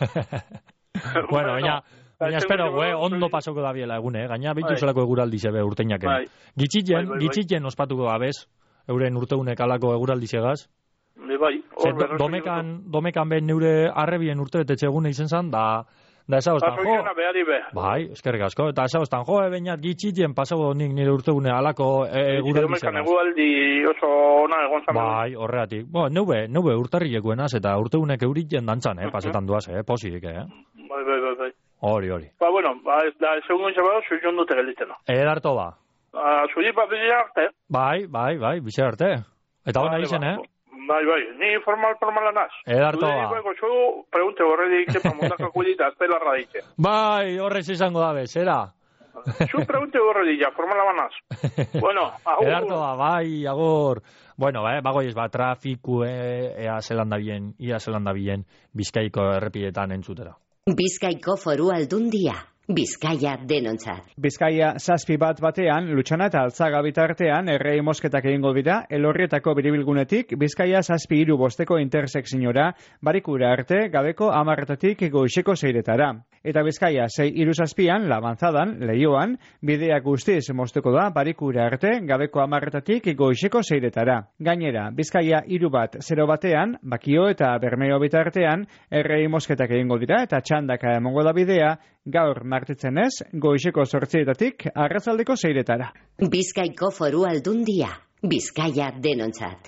D: Bueno, baina, baina espero, eh, ondo pasoko da biela egune, eh? Gaina bitu zelako eguraldi zebe urteinak. Gitxitzen, gitxitzen ospatuko gabez, euren urteunek alako eguraldi zegaz.
I: Bai, hor
D: domekan, domekan ben neure arrebien urte betetxe egune izen zan, da, da esagoztan jo. Bai, eskerrik asko, eta esagoztan jo, ebeinat gitxitzen pasago nik nire urteune alako eguraldi zegaz.
I: Domekan eguraldi oso ona egon zan.
D: Bai, horregatik. Bo, neube, neube urtarrilekuenaz, eta urteunek euriten dantzan, eh, pasetan duaz, eh, posirik, eh.
I: Bai, bai, bai, bai.
D: Hori, hori.
I: Ba, bueno, ba, da, segun txabado, zuzion dute gelditzen.
D: Edarto ba.
I: Zuzi, ba, bizera arte.
D: Bai, bai, bai, bizera arte. Eta hona izen, eh?
I: Bai, bai, ni formal, formal anaz.
D: Edarto ba.
I: Zuzi, ba, zu, pregunte horredik, zepa, mundaka kudita, aztela raditxe.
D: Bai, horrez izango dabe, zera.
I: Zu, pregunte horredik, ja, formal anaz. Bueno, agur.
D: Edarto ba, bai, agur. Bueno, bai, bagoiz, ba, trafiku, eh, ea zelanda bien, ia zelanda bien, Bizkaiko errepidetan entzutera.
K: Bizkaiko foru aldundia. Bizkaia denontzat.
O: Bizkaia zazpi bat batean, Lutxana eta Altzaga bitartean errei mosketak egingo dira, Elorrietako biribilgunetik, Bizkaia zazpi hiru bosteko intersekziora, Barikura arte, gabeko amarretatik goizeko zeiretara. Eta Bizkaia sei hiru zazpian, Labanzadan, Leioan, bidea guztiz mosteko da, Barikura arte, gabeko amarretatik goizeko zeiretara. Gainera, Bizkaia hiru bat zero batean, Bakio eta Bermeo bitartean, errei mosketak egingo dira, eta txandaka emongo da bidea, gaur martitzen ez, goizeko zortzietatik arratzaldeko zeiretara.
K: Bizkaiko foru aldundia. Bizkaia denontzat.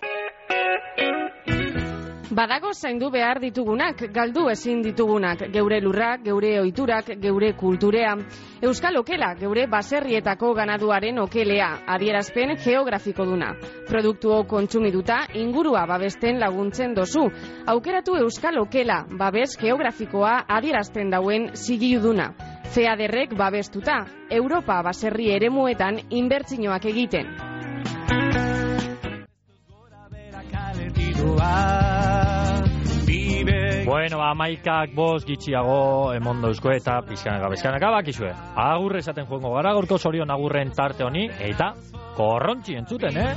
T: Badago zaindu behar ditugunak, galdu ezin ditugunak, geure lurrak, geure ohiturak, geure kulturea. Euskal okela, geure baserrietako ganaduaren okelea, adierazpen geografiko duna. Produktuo kontsumiduta, ingurua babesten laguntzen dozu. Aukeratu Euskal okela, babes geografikoa adierazten dauen zigiluduna. Feaderrek babestuta, Europa baserri eremuetan inbertsinoak egiten.
D: Bueno, amaikak bost gitxiago emondo eusko eta pizkanaka, pizkanaka bakizue. Agurre esaten joango gara, gorko Sorion agurren tarte honi, eta korrontzi entzuten, eh?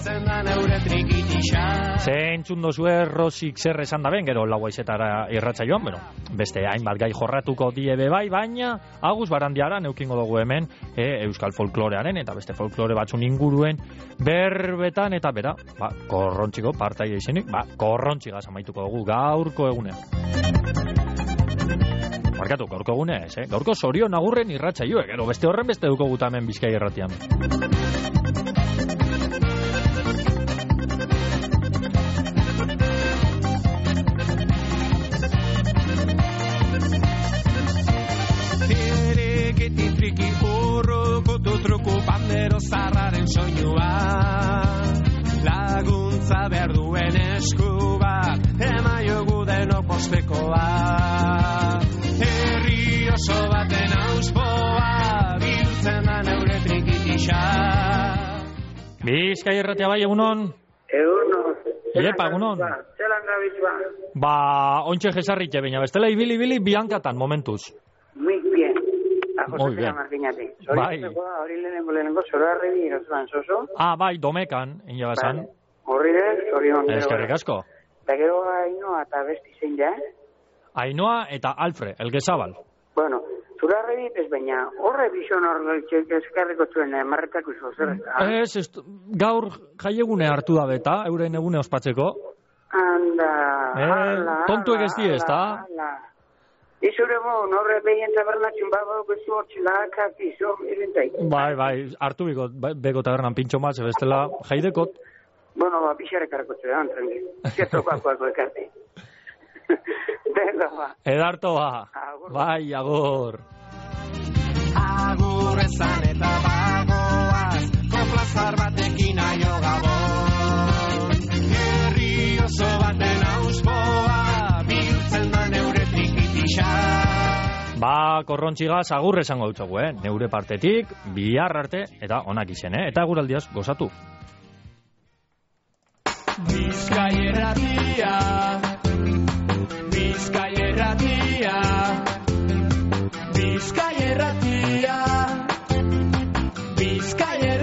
D: Ze entzun dozue Rosik zer esan da ben, gero lau aizetara irratza joan, bueno, beste hainbat gai jorratuko diebe bai, baina Agus Barandiara neukingo dugu hemen e, euskal folklorearen eta beste folklore batzun inguruen berbetan eta bera, ba, korrontziko partaia izenik, ba, korrontzigaz amaituko dugu gaurko egunean. barkatu, gaurko gune ez, eh? Gaurko Zorion Agurren irratsaioek, edo beste horren beste duko guta hemen Bizkaia irratian.
A: Triki urru kutu truku bandero zarraren soinua laguntza behar duen esku bat emaiogu denok postekoa herri oso baten auspoa biltzen da neure trikitisa.
D: Bizkaia irratia bai, egunon?
L: Egunon.
D: Iepa, egunon?
L: Zelan gabiz ba?
D: Ba, ontxe jesarritxe, baina bestela ibili-ibili biankatan momentuz.
L: Muy bien.
D: Muy bien.
L: Bai. Hori lehenengo lehenengo, zora arrebi iratuan zozo.
D: Ah, bai, domekan, inabazan.
L: Horri dez, hori hon.
D: Eskerrik asko.
L: Eta gero Ainoa eta besti zein da, eh?
D: Ainoa eta Alfre, Elgezabal.
L: Bueno, zura arrebi ez baina, horre bizon hor eskarriko zuen marretako izo, zer eta?
D: Ez, ez, gaur jaiegune hartu da beta, euren egune ospatzeko.
L: Anda,
D: eh, ala, Tontuek ez di ez, da?
L: Izure mo, norre behien tabernatxun babo, bezu hortxilaka, piso, irintai.
D: Bai, bai, hartu biko, beko tabernan pintxo maz, bestela jaidekot.
L: Bueno, ba, pixarek harkotze da, tranqui. Zierto bakoako ekarte. Venga, ba.
D: Edarto ba. Bai, agur.
A: Agur ezan eta bagoaz, koplazar batekin aio gabon. Herri oso baten auspoa, biltzen da neure trikitisa.
D: Ba, korrontxigaz agur esango dutxogu, eh? Neure partetik, bihar arte, eta onak izen, eh? Eta eguraldiaz gozatu.
A: Bizkaia irratia, Bizkaia irratia, Bizkaia irratia, Bizkaia